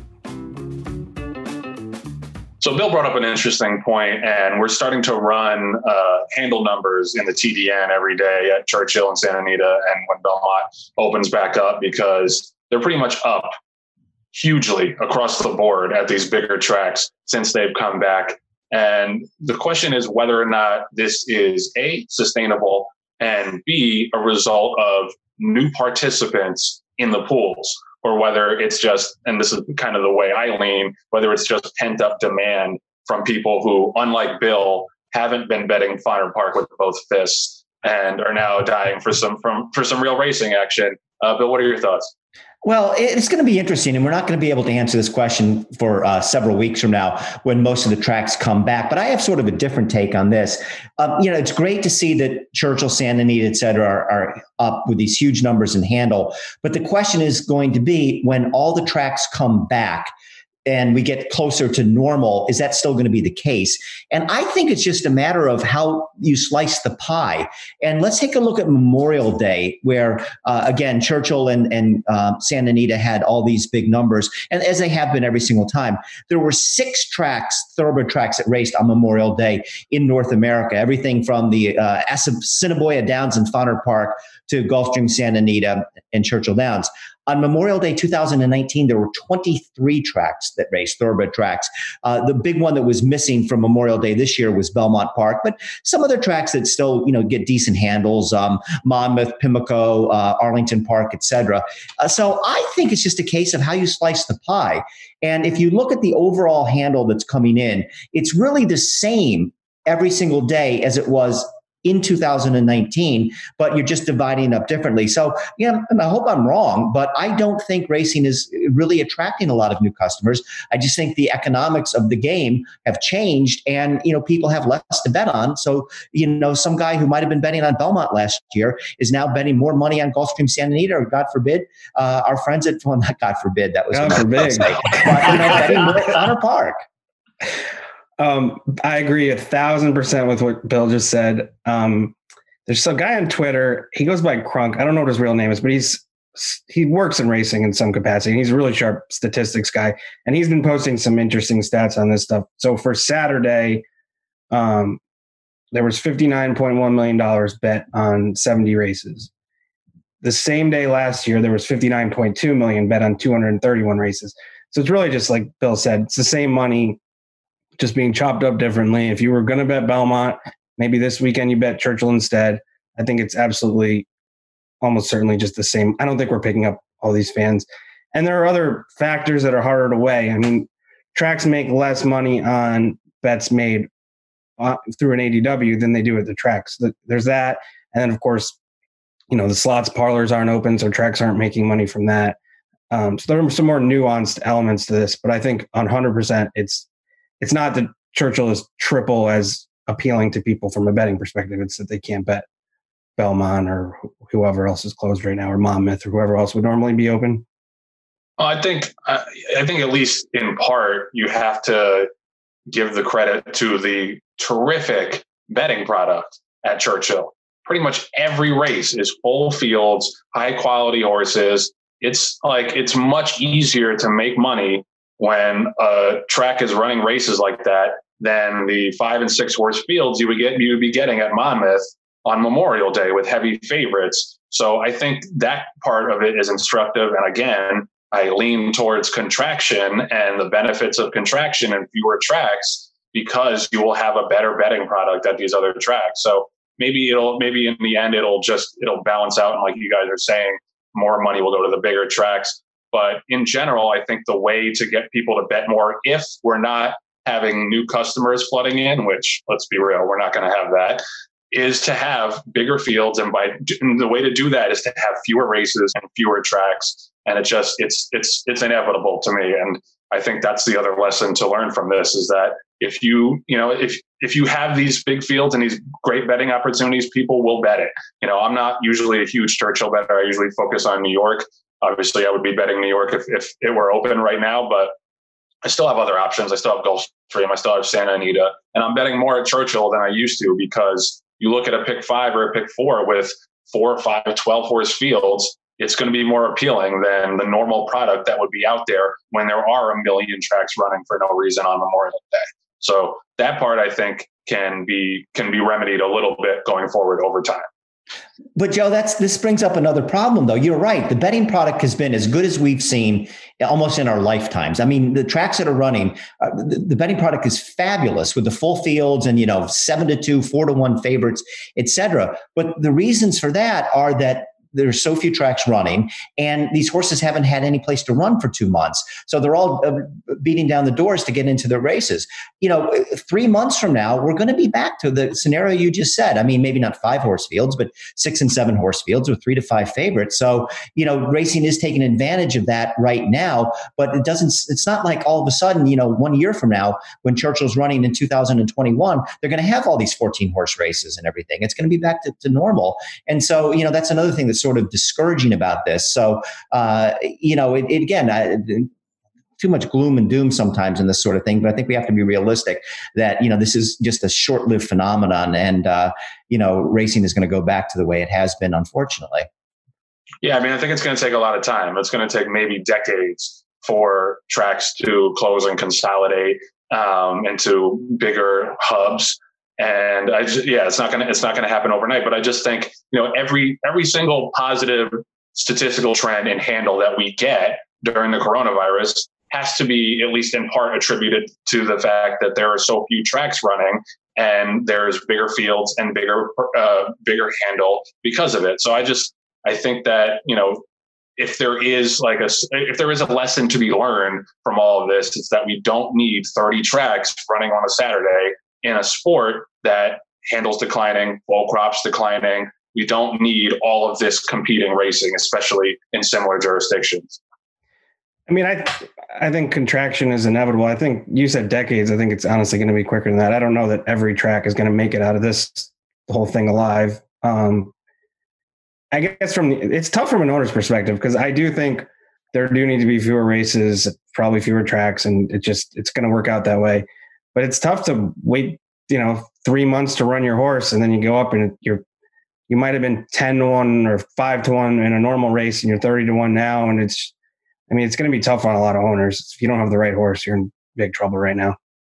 So Bill brought up an interesting point, and we're starting to run uh, handle numbers in the T D N every day at Churchill and Santa Anita and when Belmont opens back up, because they're pretty much up hugely across the board at these bigger tracks since they've come back. And the question is whether or not this is A, sustainable, and B, a result of new participants in the pools, or whether it's just, and this is kind of the way I lean, whether it's just pent up demand from people who, unlike Bill, haven't been betting Finer Park with both fists and are now dying for some from for some real racing action. Uh, Bill, what are your thoughts? Well, it's going to be interesting, and we're not going to be able to answer this question for uh, several weeks from now when most of the tracks come back. But I have sort of a different take on this. Um, you know, it's great to see that Churchill, Santa Anita, et cetera, are, are up with these huge numbers in handle. But the question is going to be, when all the tracks come back, and we get closer to normal, is that still going to be the case? And I think it's just a matter of how you slice the pie. And let's take a look at Memorial Day, where, uh, again, Churchill and, and uh, Santa Anita had all these big numbers, and as they have been every single time. There were six tracks, thoroughbred tracks that raced on Memorial Day in North America, everything from the uh, Assiniboia Downs in Fauner Park to Gulfstream Santa Anita and Churchill Downs. On Memorial Day two thousand nineteen, there were twenty-three tracks that raced, thoroughbred tracks. Uh, the big one that was missing from Memorial Day this year was Belmont Park, but some other tracks that still, you know, get decent handles, um, Monmouth, Pimlico, uh, Arlington Park, et cetera. Uh, so I think it's just a case of how you slice the pie. And if you look at the overall handle that's coming in, it's really the same every single day as it was in two thousand nineteen, but you're just dividing up differently. So, yeah, and I hope I'm wrong, but I don't think racing is really attracting a lot of new customers. I just think the economics of the game have changed, and, you know, people have less to bet on. So, you know, some guy who might have been betting on Belmont last year is now betting more money on Gulfstream Santa Anita, or God forbid, uh, our friends at, well, not God forbid, that was God forbid, but, you know, betting more at Fauner Park. Um, I agree a thousand percent with what Bill just said. Um, there's a guy on Twitter. He goes by Crunk. I don't know what his real name is, but he's he works in racing in some capacity. He's a really sharp statistics guy, and he's been posting some interesting stats on this stuff. So for Saturday, um, there was fifty-nine point one million dollars bet on seventy races. The same day last year, there was fifty-nine point two million dollars bet on two hundred thirty-one races. So it's really just like Bill said, it's the same money, just being chopped up differently. If you were going to bet Belmont, maybe this weekend you bet Churchill instead. I think it's absolutely, almost certainly just the same. I don't think we're picking up all these fans. And there are other factors that are harder to weigh. I mean, tracks make less money on bets made uh, through an A D W than they do at the tracks. There's that. And then, of course, you know, the slots parlors aren't open, so tracks aren't making money from that. Um, so there are some more nuanced elements to this, but I think on one hundred percent, it's It's not that Churchill is triple as appealing to people from a betting perspective. It's that they can't bet Belmont or wh- whoever else is closed right now, or Monmouth or whoever else would normally be open. I think I, I think at least in part you have to give the credit to the terrific betting product at Churchill. Pretty much every race is full fields, high quality horses. It's like it's much easier to make money when a track is running races like that than the five and six horse fields you would get you would be getting at Monmouth on Memorial Day with heavy favorites. So I think that part of it is instructive. And again, I lean towards contraction and the benefits of contraction and fewer tracks, because you will have a better betting product at these other tracks. So maybe it'll maybe in the end it'll just it'll balance out, and like you guys are saying, more money will go to the bigger tracks. But in general, I think the way to get people to bet more, if we're not having new customers flooding in, which, let's be real, we're not going to have that, is to have bigger fields. And by and the way to do that is to have fewer races and fewer tracks. And it just it's it's it's inevitable to me. And I think that's the other lesson to learn from this, is that if you you know if if you have these big fields and these great betting opportunities, people will bet it. You know, I'm not usually a huge Churchill bettor. I usually focus on New York. Obviously, I would be betting New York if, if it were open right now, but I still have other options. I still have Gulfstream. I still have Santa Anita, and I'm betting more at Churchill than I used to, because you look at a pick five or a pick four with four, five, twelve horse fields, it's going to be more appealing than the normal product that would be out there when there are a million tracks running for no reason on Memorial Day. So that part, I think, can be can be remedied a little bit going forward over time. But Joe, that's this brings up another problem, though. You're right. The betting product has been as good as we've seen almost in our lifetimes. I mean, the tracks that are running, uh, the, the betting product is fabulous with the full fields and, you know, seven to two, four to one favorites, et cetera. But the reasons for that are that there's so few tracks running, and these horses haven't had any place to run for two months. So they're all uh, beating down the doors to get into their races. You know, three months from now, we're going to be back to the scenario you just said. I mean, maybe not five horse fields, but six and seven horse fields with three to five favorites. So, you know, racing is taking advantage of that right now, but it doesn't, it's not like all of a sudden, you know, one year from now, when Churchill's running in two thousand twenty-one, they're going to have all these fourteen horse races and everything. It's going to be back to, to normal. And so, you know, that's another thing that's sort of discouraging about this. So, uh, you know, it, it again, I, too much gloom and doom sometimes in this sort of thing, but I think we have to be realistic that, you know, this is just a short-lived phenomenon, and, uh, you know, racing is going to go back to the way it has been, unfortunately. Yeah, I mean, I think it's going to take a lot of time. It's going to take maybe decades for tracks to close and consolidate um, into bigger hubs. And I just, yeah, it's not going to, it's not going to happen overnight, but I just think, you know, every, every single positive statistical trend and handle that we get during the coronavirus has to be at least in part attributed to the fact that there are so few tracks running and there's bigger fields and bigger, uh, bigger handle because of it. So I just, I think that, you know, if there is like a, if there is a lesson to be learned from all of this, it's that we don't need thirty tracks running on a Saturday in a sport that handles declining, full crops declining. We don't need all of this competing racing, especially in similar jurisdictions. I mean, I I think contraction is inevitable. I think you said decades. I think it's honestly going to be quicker than that. I don't know that every track is going to make it out of this whole thing alive. Um, I guess from the, it's tough from an owner's perspective, because I do think there do need to be fewer races, probably fewer tracks, and it just it's going to work out that way. But it's tough to wait, you know, three months to run your horse, and then you go up and you're you might have been ten to one or five to one in a normal race, and you're thirty to one now, and it's I mean, it's going to be tough on a lot of owners. If you don't have the right horse, you're in big trouble right now.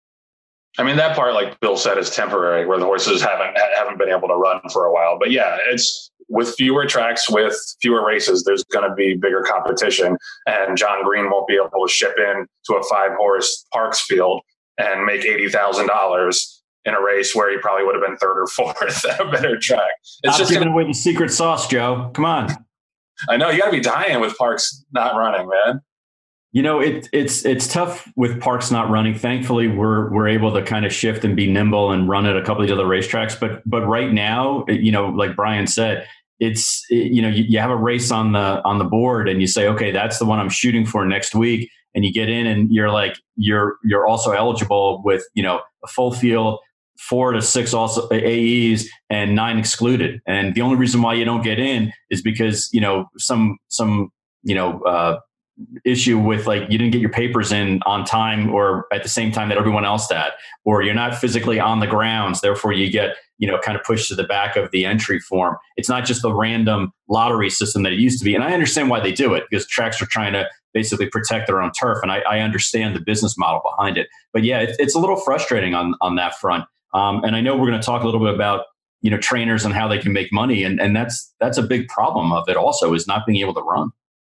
I mean, that part, like Bill said, is temporary, where the horses haven't haven't been able to run for a while. But yeah, it's with fewer tracks, with fewer races, there's going to be bigger competition. And John Green won't be able to ship in to a five-horse Parks field and make eighty thousand dollars in a race where he probably would have been third or fourth at a better track. It's Stop just giving gonna, away the secret sauce, Joe. Come on. I know you got to be dying with Parks not running, man. You know, it, it's it's tough with Parks not running. Thankfully, we're we're able to kind of shift and be nimble and run at a couple of other racetracks. But but right now, you know, like Brian said, it's you know you, you have a race on the on the board and you say, okay, that's the one I'm shooting for next week, and you get in and you're like you're you're also eligible with you know a full field, four to six also A Es and nine excluded. And the only reason why you don't get in is because you know some some you know. Uh, issue with like you didn't get your papers in on time or at the same time that everyone else did, or you're not physically on the grounds, therefore you get you know kind of pushed to the back of the entry form. It's not just the random lottery system that it used to be, and I understand why they do it, because tracks are trying to basically protect their own turf, and I, I understand the business model behind it. But yeah, it, it's a little frustrating on on that front, um, and I know we're going to talk a little bit about you know trainers and how they can make money, and and that's that's a big problem of it also, is not being able to run.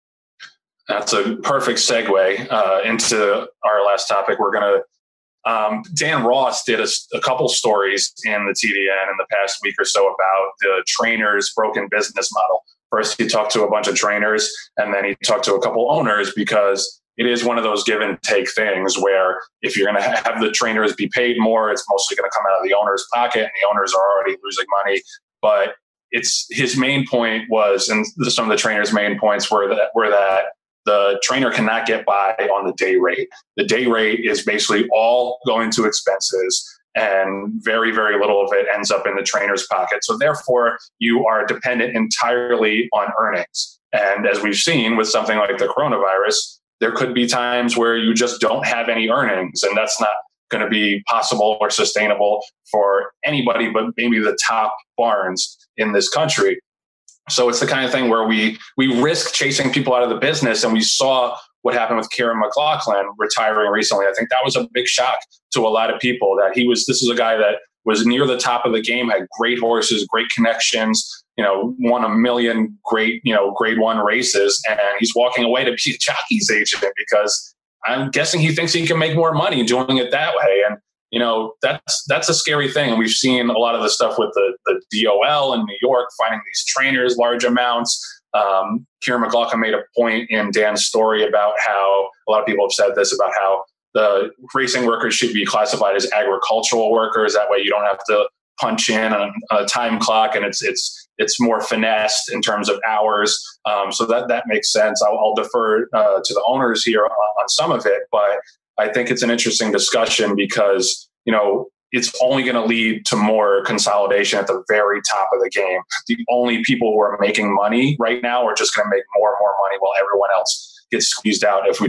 That's a perfect segue uh, into our last topic. We're going to, um, Dan Ross did a, a couple stories in the T D N in the past week or so about the trainers' broken business model. First, he talked to a bunch of trainers, and then he talked to a couple owners, because it is one of those give and take things where if you're going to have the trainers be paid more, it's mostly going to come out of the owner's pocket, and the owners are already losing money. But it's his main point was, and some of the trainers' main points were that were that the trainer cannot get by on the day rate. The day rate is basically all going to expenses, and very, very little of it ends up in the trainer's pocket. So therefore, you are dependent entirely on earnings. And as we've seen with something like the coronavirus, there could be times where you just don't have any earnings, and that's not going to be possible or sustainable for anybody but maybe the top barns in this country. So it's the kind of thing where we we risk chasing people out of the business. And we saw what happened with Kieran McLaughlin retiring recently. I think that was a big shock to a lot of people, that he was, this is a guy that was near the top of the game, had great horses, great connections, you know, won a million great, you know, grade one races. And he's walking away to be a jockey's agent because I'm guessing he thinks he can make more money doing it that way. And you know, that's that's a scary thing. And we've seen a lot of the stuff with the, the D O L in New York, finding these trainers large amounts. Um, Kieran McLaughlin made a point in Dan's story about how a lot of people have said this about how the racing workers should be classified as agricultural workers. That way you don't have to punch in on a time clock, and it's it's it's more finessed in terms of hours. Um, so that, that makes sense. I'll, I'll defer uh, to the owners here on, on some of it, but I think it's an interesting discussion because, you know, it's only going to lead to more consolidation at the very top of the game. The only people who are making money right now are just going to make more and more money while everyone else gets squeezed out if we don't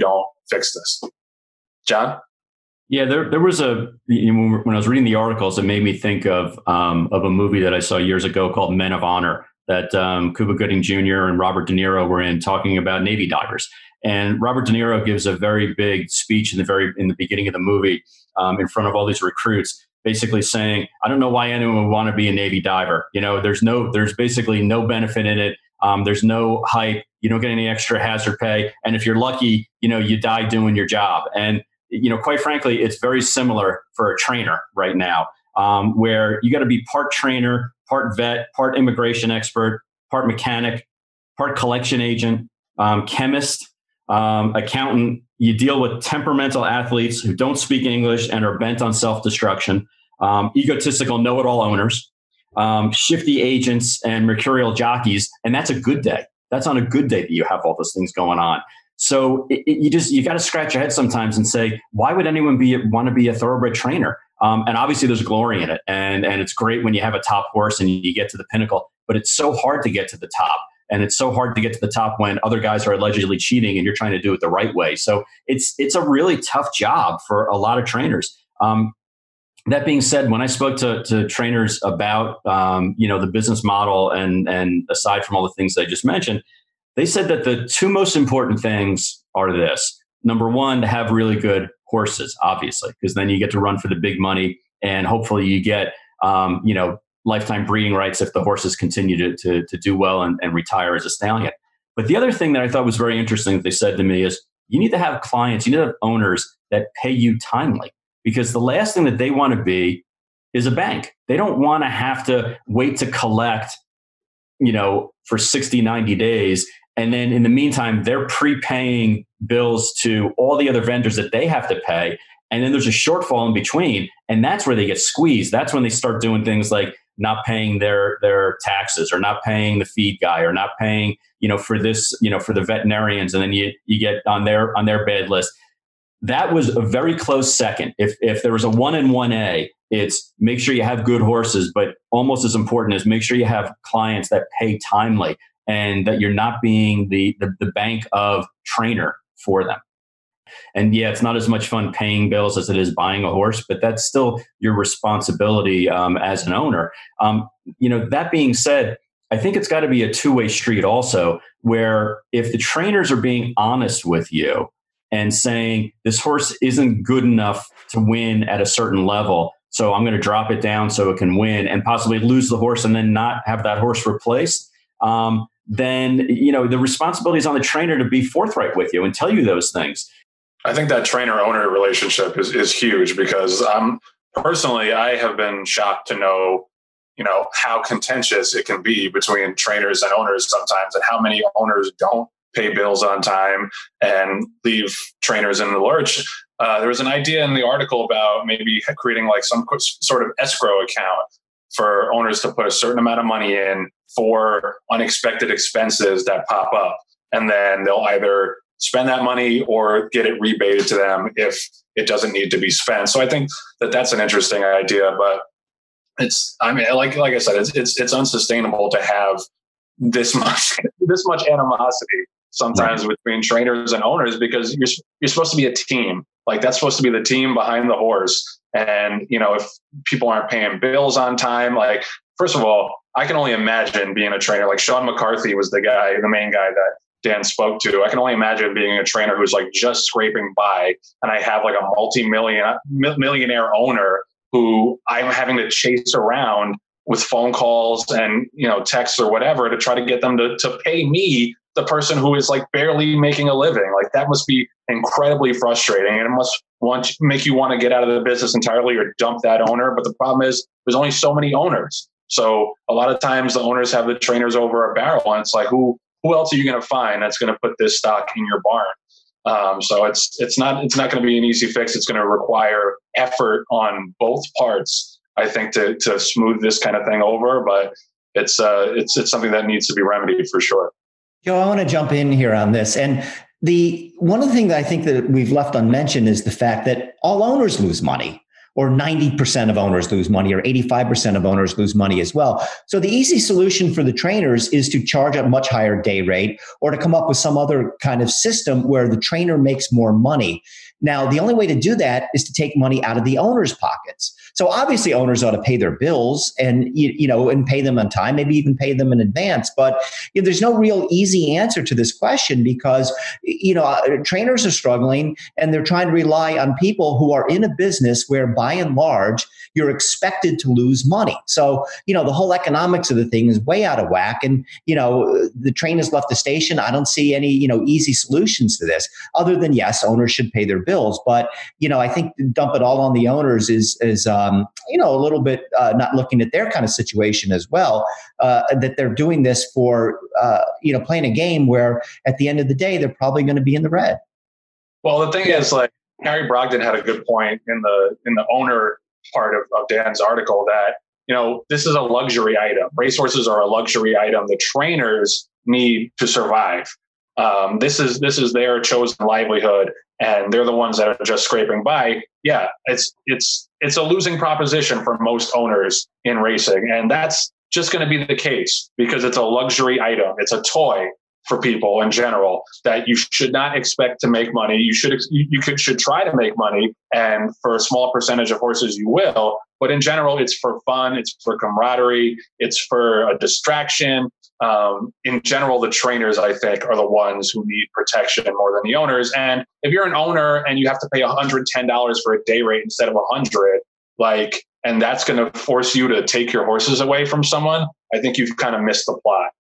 fix this. John? Yeah, there there was a, you know, when I was reading the articles, it made me think of um, of a movie that I saw years ago called Men of Honor that um, Cuba Gooding Junior and Robert De Niro were in, talking about Navy divers. And Robert De Niro gives a very big speech in the very in the beginning of the movie um, in front of all these recruits, basically saying, "I don't know why anyone would want to be a Navy diver. You know, there's no there's basically no benefit in it. Um, there's no hype. You don't get any extra hazard pay. And if you're lucky, you know, you die doing your job." And you know, quite frankly, it's very similar for a trainer right now, um, where you got to be part trainer, part vet, part immigration expert, part mechanic, part collection agent, um, chemist, um, accountant. You deal with temperamental athletes who don't speak English and are bent on self-destruction, um, egotistical know-it-all owners, um, shifty agents, and mercurial jockeys. And that's a good day. That's on a good day that you have all those things going on. So it, it, you just you got to scratch your head sometimes and say, why would anyone be want to be a thoroughbred trainer? Um, and obviously, there's glory in it, and and it's great when you have a top horse and you get to the pinnacle. But it's so hard to get to the top, and it's so hard to get to the top when other guys are allegedly cheating and you're trying to do it the right way. So it's it's a really tough job for a lot of trainers. Um, that being said, when I spoke to to trainers about um, you know the business model and and aside from all the things that I just mentioned, they said that the two most important things are this. Number one, to have really good horses, obviously, because then you get to run for the big money and hopefully you get, um, you know, lifetime breeding rights if the horses continue to, to, to do well and, and retire as a stallion. But the other thing that I thought was very interesting that they said to me is you need to have clients, you need to have owners that pay you timely, because the last thing that they want to be is a bank. They don't want to have to wait to collect, you know, for sixty, ninety days. And then in the meantime, they're prepaying bills to all the other vendors that they have to pay. And then there's a shortfall in between. And that's where they get squeezed. That's when they start doing things like not paying their, their taxes or not paying the feed guy or not paying, you know, for this, you know, for the veterinarians. And then you, you get on their, on their bad list. That was a very close second. If, if there was a one and one A, it's make sure you have good horses, but almost as important is make sure you have clients that pay timely, and that you're not being the, the, the bank of trainer for them. And yeah, it's not as much fun paying bills as it is buying a horse, but that's still your responsibility um, as an owner. Um, you know, that being said, I think it's got to be a two-way street also, where if the trainers are being honest with you and saying this horse isn't good enough to win at a certain level, so I'm going to drop it down so it can win and possibly lose the horse and then not have that horse replaced, um, then, you know, the responsibility is on the trainer to be forthright with you and tell you those things. I think that trainer-owner relationship is, is huge because um, personally, I have been shocked to know, you know, how contentious it can be between trainers and owners sometimes, and how many owners don't pay bills on time and leave trainers in the lurch. Uh, there was an idea in the article about maybe creating like some sort of escrow account for owners to put a certain amount of money in for unexpected expenses that pop up. And then they'll either spend that money or get it rebated to them if it doesn't need to be spent. So I think that that's an interesting idea, but it's, I mean, like, like I said, it's, it's, it's unsustainable to have this much, this much animosity sometimes right. between trainers and owners, because you're, you're supposed to be a team. Like that's supposed to be the team behind the horse. And, you know, if people aren't paying bills on time, like, first of all, I can only imagine being a trainer. Like Sean McCarthy was the guy, the main guy that Dan spoke to. I can only imagine being a trainer who's like just scraping by, and I have like a multi-million millionaire owner who I'm having to chase around with phone calls and, you know, texts or whatever to try to get them to, to pay me, the person who is like barely making a living. Like that must be incredibly frustrating, and it must want make you want to get out of the business entirely or dump that owner. But the problem is there's only so many owners. So a lot of times the owners have the trainers over a barrel, and it's like, who, who else are you going to find that's going to put this stock in your barn? Um, so it's, it's not, it's not going to be an easy fix. It's going to require effort on both parts, I think, to, to smooth this kind of thing over, but it's, uh, it's, it's something that needs to be remedied for sure. Joe, I want to jump in here on this. And the, one of the things that I think that we've left unmentioned is the fact that all owners lose money. or ninety percent of owners lose money, or eighty-five percent of owners lose money as well. So the easy solution for the trainers is to charge a much higher day rate, or to come up with some other kind of system where the trainer makes more money. Now, the only way to do that is to take money out of the owners' pockets. So obviously owners ought to pay their bills and, you, you know, and pay them on time, maybe even pay them in advance. But you know, there's no real easy answer to this question because, you know, trainers are struggling and they're trying to rely on people who are in a business where by and large, you're expected to lose money. So, you know, the whole economics of the thing is way out of whack. And, you know, the train has left the station. I don't see any, you know, easy solutions to this other than, yes, owners should pay their bills. But, you know, I think to dump it all on the owners is, is um, you know, a little bit uh, not looking at their kind of situation as well, uh, that they're doing this for, uh, you know, playing a game where at the end of the day, they're probably going to be in the red. Well, the thing is, like, Harry Brogdon had a good point in the in the owner part of, of Dan's article that, you know, this is a luxury item. Racehorses are a luxury item. The trainers need to survive. Um, this is this is their chosen livelihood, and they're the ones that are just scraping by. Yeah, it's it's it's a losing proposition for most owners in racing, and that's just going to be the case because it's a luxury item. It's a toy for people in general that you should not expect to make money. You should you, you could should try to make money, and for a small percentage of horses, you will. But in general, it's for fun. It's for camaraderie. It's for a distraction. Um, in general, the trainers, I think, are the ones who need protection more than the owners. And if you're an owner and you have to pay one hundred ten dollars for a day rate instead of one hundred, like, and that's going to force you to take your horses away from someone, I think you've kind of missed the plot.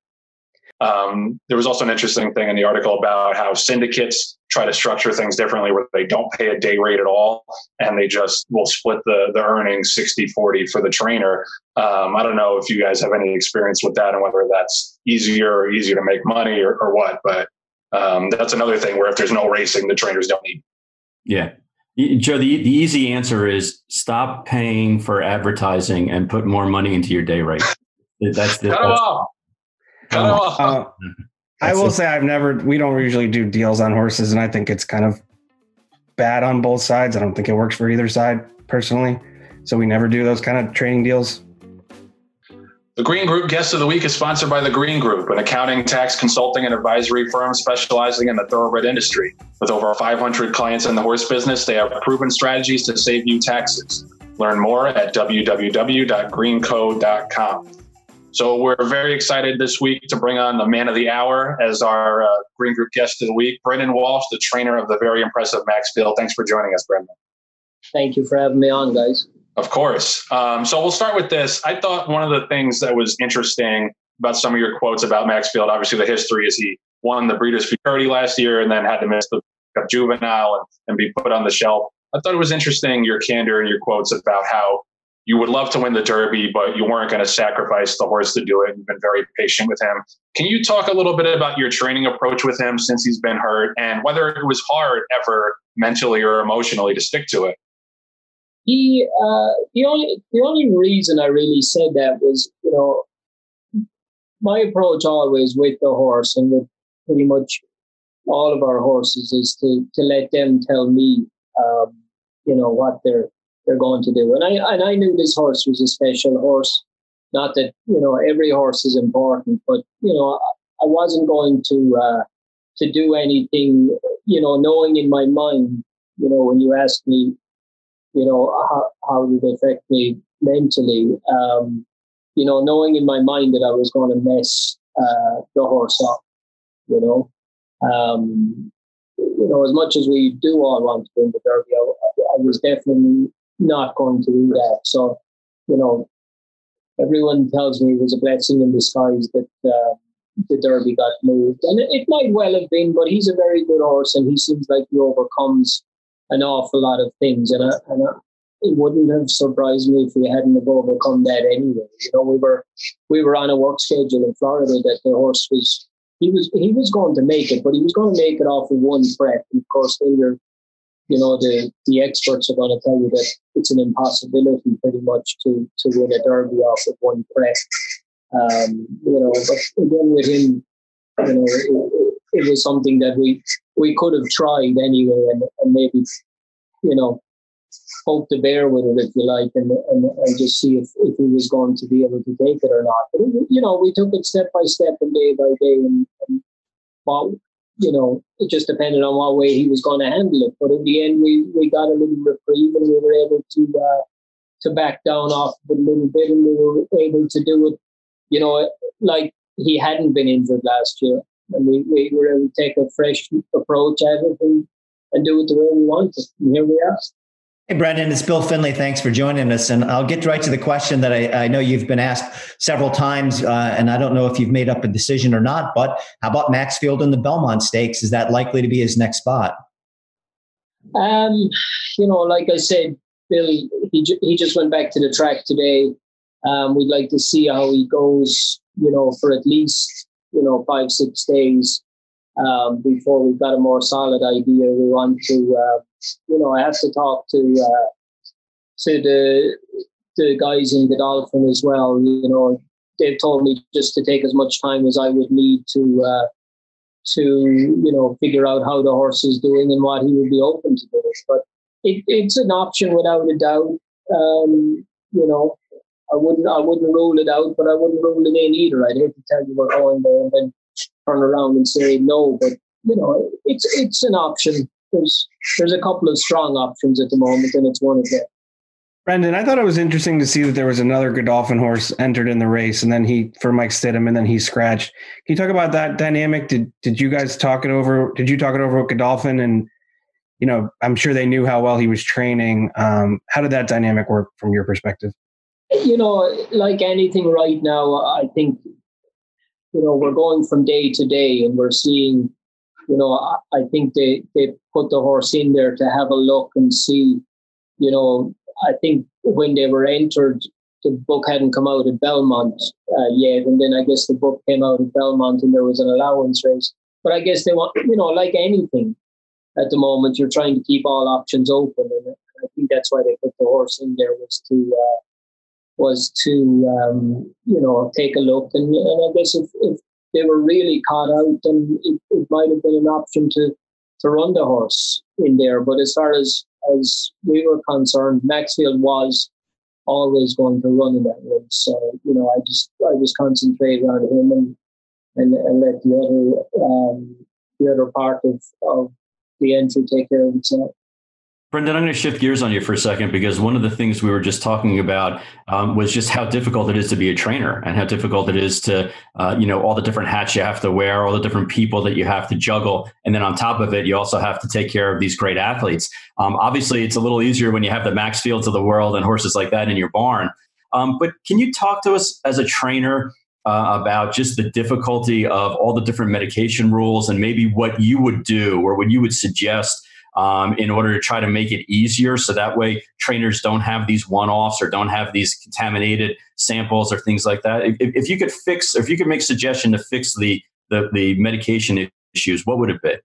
Um, there was also an interesting thing in the article about how syndicates try to structure things differently where they don't pay a day rate at all and they just will split the, the earnings sixty forty for the trainer. Um, I don't know if you guys have any experience with that and whether that's easier or easier to make money or, or what, but um, that's another thing where if there's no racing, the trainers don't need. Yeah. Joe, the, the easy answer is stop paying for advertising and put more money into your day rate. That's the, Cut them off. Cut them off. Uh, I will say I've never, we don't usually do deals on horses, and I think it's kind of bad on both sides. I don't think it works for either side personally. So we never do those kind of training deals. The Green Group Guest of the Week is sponsored by The Green Group, an accounting, tax, consulting, and advisory firm specializing in the thoroughbred industry. With over five hundred clients in the horse business, they have proven strategies to save you taxes. Learn more at w w w dot green co dot com. So we're very excited this week to bring on the man of the hour as our uh, Green Group Guest of the Week, Brendan Walsh, the trainer of the very impressive Maxfield. Thanks for joining us, Brendan. Thank you for having me on, guys. Of course. Um, so we'll start with this. I thought one of the things that was interesting about some of your quotes about Maxfield, obviously the history is he won the Breeders' Futurity last year and then had to miss the juvenile and, and be put on the shelf. I thought it was interesting, your candor and your quotes about how you would love to win the Derby, but you weren't going to sacrifice the horse to do it. You've been very patient with him. Can you talk a little bit about your training approach with him since he's been hurt and whether it was hard ever mentally or emotionally to stick to it? He, uh, the only the only reason I really said that was, you know, my approach always with the horse and with pretty much all of our horses is to to let them tell me, um, you know, what they're they're going to do. And I and I knew this horse was a special horse. Not that, you know, every horse is important, but, you know, I wasn't going to uh, to do anything, you know, knowing in my mind, you know, when you ask me, you know, how, how did it affect me mentally? Um, you know, knowing in my mind that I was going to mess uh, the horse up, you know. Um, you know, as much as we do all want to win the Derby, I, I was definitely not going to do that. So, you know, everyone tells me it was a blessing in disguise that uh, the Derby got moved. And it, it might well have been, but he's a very good horse and he seems like he overcomes an awful lot of things, and, I, and I, it wouldn't have surprised me if we hadn't have overcome that anyway. You know, we were we were on a work schedule in Florida that the horse was he was he was going to make it, but he was going to make it off of one prep. And of course, when you're, you know, the the experts are going to tell you that it's an impossibility pretty much to to win a Derby off of one prep. Um, you know, but again with him, you know, it, it was something that we we could have tried anyway, and, and maybe, you know, poke the bear with it, if you like, and, and, and just see if, if he was going to be able to take it or not. But, you know, we took it step by step and day by day, and, and well, you know, it just depended on what way he was going to handle it. But in the end, we, we got a little reprieve, and we were able to uh, to back down off it a little bit, and we were able to do it, you know, like he hadn't been injured last year. And we, we were able to take a fresh approach at it and, and do it the way we wanted. And here we are. Hey, Brendan, it's Bill Finley. Thanks for joining us. And I'll get right to the question that I, I know you've been asked several times, uh, and I don't know if you've made up a decision or not, but how about Maxfield and the Belmont Stakes? Is that likely to be his next spot? Um, you know, like I said, Bill, he, he just went back to the track today. Um, we'd like to see how he goes, you know, for at least, you know, five, six days um, before we've got a more solid idea. We want to, uh, you know, I have to talk to uh, to the the guys in Godolphin as well. You know, they've told me just to take as much time as I would need to uh, to you know figure out how the horse is doing and what he would be open to doing. But it, it's an option without a doubt. Um, you know, I wouldn't I wouldn't rule it out, but I wouldn't rule it in either. I'd hate to tell you we're going there and then turn around and say no. But you know, it's it's an option. There's there's a couple of strong options at the moment, and it's one of them. Brendan, I thought it was interesting to see that there was another Godolphin horse entered in the race, and then he for Mike Stidham, and then he scratched. Can you talk about that dynamic? Did did you guys talk it over? Did you talk it over with Godolphin? And you know, I'm sure they knew how well he was training. Um, how did that dynamic work from your perspective? You know, like anything right now, I think you know we're going from day to day, and we're seeing. You know, I think they, they put the horse in there to have a look and see, you know, I think when they were entered, the book hadn't come out at Belmont uh, yet. And then I guess the book came out at Belmont and there was an allowance race. But I guess they want, you know, like anything at the moment, you're trying to keep all options open. And I think that's why they put the horse in there was to, uh, was to, um, you know, take a look. And, and I guess if, if they were really caught out, then it, it might have been an option to, to run the horse in there. But as far as, as we were concerned, Maxfield was always going to run in that race. So, you know, I just I just concentrated on him and and, and let the other um, the other part of, of the entry take care of itself. Brendan, I'm going to shift gears on you for a second, because one of the things we were just talking about um, was just how difficult it is to be a trainer and how difficult it is to, uh, you know, all the different hats you have to wear, all the different people that you have to juggle. And then on top of it, you also have to take care of these great athletes. Um, obviously, it's a little easier when you have the Maxfields of the world and horses like that in your barn. Um, but can you talk to us as a trainer uh, about just the difficulty of all the different medication rules and maybe what you would do or what you would suggest Um, in order to try to make it easier, so that way trainers don't have these one-offs or don't have these contaminated samples or things like that? If, if you could fix, or if you could make suggestion to fix the, the the medication issues, what would it be?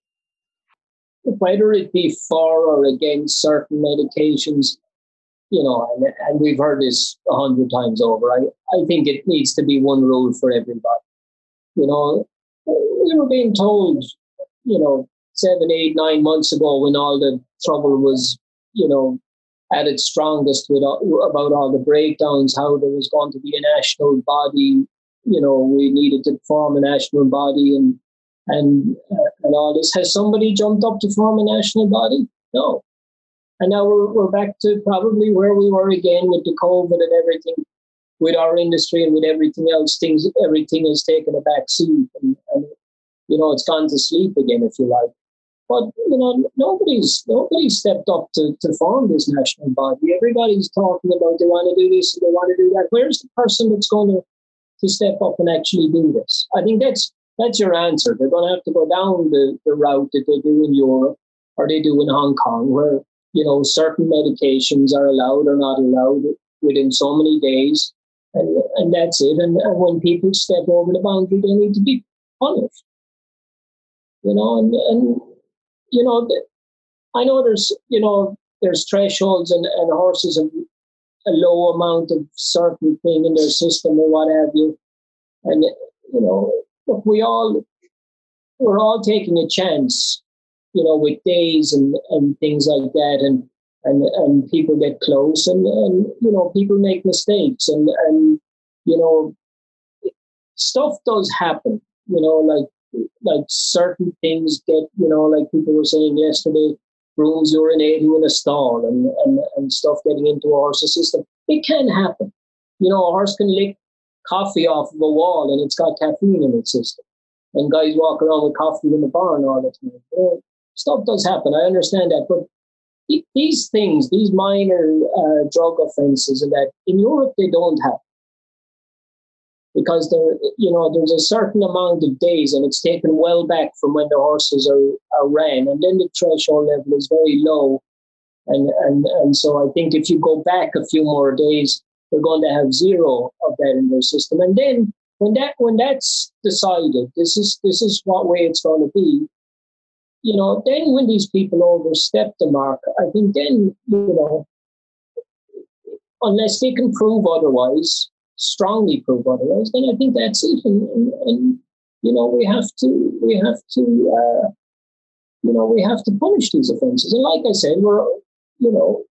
Whether it be for or against certain medications, you know, and, and we've heard this a hundred times over. I, I think it needs to be one rule for everybody. You know, we were being told, you know, seven, eight, nine months ago when all the trouble was, you know, at its strongest with all, about all the breakdowns, how there was going to be a national body, you know, we needed to form a national body and and uh, and all this. Has somebody jumped up to form a national body? No. And now we're we're back to probably where we were again with the COVID and everything, with our industry and with everything else. Things, everything has taken a back seat, and, and you know, it's gone to sleep again, if you like. But, you know, nobody's nobody's stepped up to, to form this national body. Everybody's talking about they want to do this and they want to do that. Where's the person that's going to, to step up and actually do this? I think that's that's your answer. They're going to have to go down the, the route that they do in Europe or they do in Hong Kong, where, you know, certain medications are allowed or not allowed within so many days. And, and that's it. And, and when people step over the boundary, they need to be punished. You know, and... and You know, I know there's, you know, there's thresholds and, and horses have a low amount of certain thing in their system or what have you. And, you know, look, we all, we're all taking a chance, you know, with days and, and things like that. And and and people get close, and, and you know, people make mistakes, and and you know, stuff does happen. You know, like like certain things get, you know, like people were saying yesterday, grooms urinating in a stall, and and and stuff getting into a horse's system. It can happen. You know, a horse can lick coffee off of a wall, and it's got caffeine in its system. And guys walk around with coffee in the barn all the time. You know, stuff does happen. I understand that, but these things, these minor uh, drug offenses, and that in Europe they don't have, because there, you know, there's a certain amount of days, and it's taken well back from when the horses are, are ran, and then the threshold level is very low, and and and so I think if you go back a few more days, they're going to have zero of that in their system, and then when that when that's decided, this is this is what way it's going to be. You know, then when these people overstep the mark, I think then, you know, unless they can prove otherwise, strongly prove otherwise, then I think that's it. And, and, and you know, we have to, we have to, uh, you know, we have to punish these offences. And like I said, we're, you know,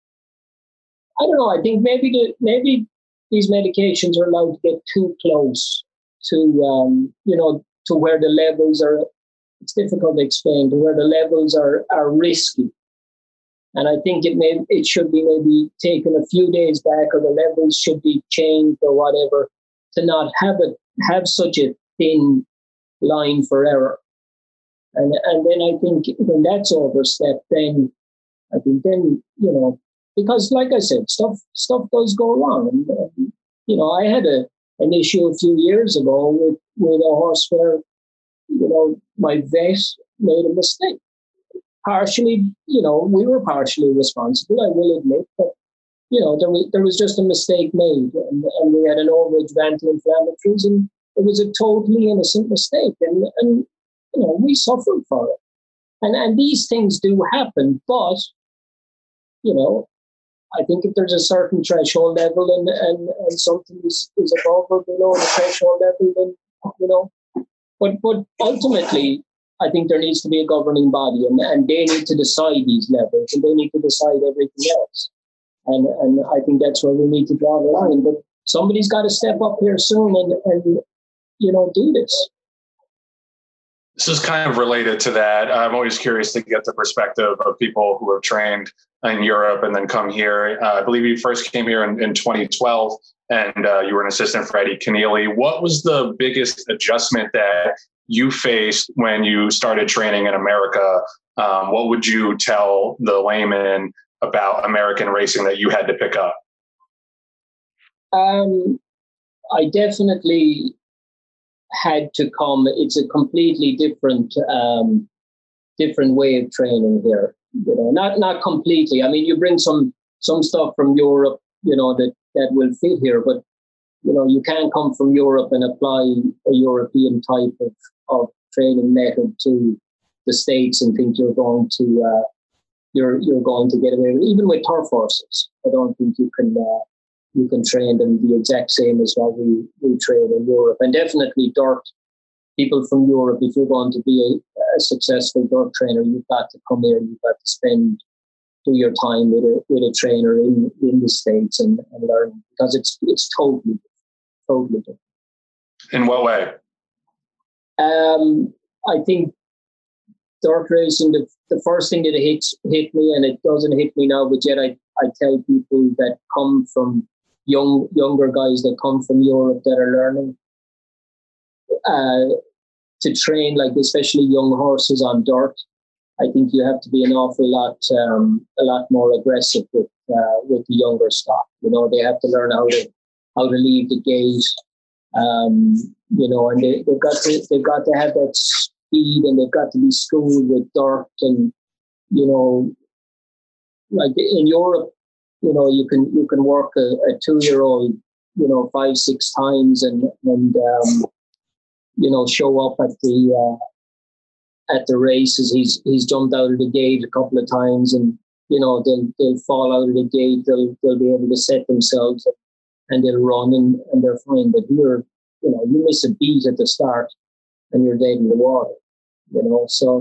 I don't know. I think maybe the, maybe these medications are allowed to get too close to, um, you know, to where the levels are. It's difficult to explain, to where the levels are are risky. And I think it may it should be maybe taken a few days back, or the levels should be changed or whatever, to not have it have such a thin line for error. And and then I think when that's overstepped, then I think then, you know, because like I said, stuff stuff does go wrong. And, and you know, I had a an issue a few years ago with, with a horse where, you know, my vet made a mistake. Partially, you know, we were partially responsible, I will admit, but, you know, there was, there was just a mistake made, and, and we had an overage of anti-inflammatories, and it was a totally innocent mistake, and, and you know, we suffered for it. And, and these things do happen, but, you know, I think if there's a certain threshold level and, and, and something is, is above or below the threshold level, then, you know, But but ultimately, I think there needs to be a governing body, and, and they need to decide these levels, and they need to decide everything else. And and I think that's where we need to draw the line. But somebody's got to step up here soon and, and you know, do this. This is kind of related to that. I'm always curious to get the perspective of people who have trained in Europe and then come here. Uh, I believe you first came here in, in twenty twelve. And uh, you were an assistant for Eddie Keneally. What was the biggest adjustment that you faced when you started training in America? Um, what would you tell the layman about American racing that you had to pick up? Um, I definitely had to come. It's a completely different, um, different way of training here. You know, not not completely. I mean, you bring some some stuff from Europe, you know, that. that will fit here, but you know, you can't come from Europe and apply a European type of, of training method to the States and think you're going to uh, you're you're going to get away with it. Even with turf horses, I don't think you can uh, you can train them the exact same as what we, we train in Europe. And definitely dirt, people from Europe, if you're going to be a, a successful dirt trainer, you've got to come here, you've got to spend do your time with a with a trainer in, in the States and, and learn, because it's it's totally totally different. In what way? Um, I think dirt racing, the, the first thing that hits hit me, and it doesn't hit me now, but yet I, I tell people that come from young younger guys that come from Europe that are learning uh, to train, like especially young horses on dirt. I think you have to be an awful lot, um, a lot more aggressive with uh, with the younger stock. You know, they have to learn how to how to leave the gate. Um, you know, and they, they've got to they've got to have that speed, and they've got to be schooled with dirt. And you know, like in Europe, you know, you can you can work a, a two year old, you know, five six times, and and um, you know, show up at the. Uh, At the races, he's he's jumped out of the gate a couple of times, and you know they'll they'll fall out of the gate. They'll they'll be able to set themselves, and they'll run, and, and they're fine. But you're you know you miss a beat at the start, and you're dead in the water. You know, so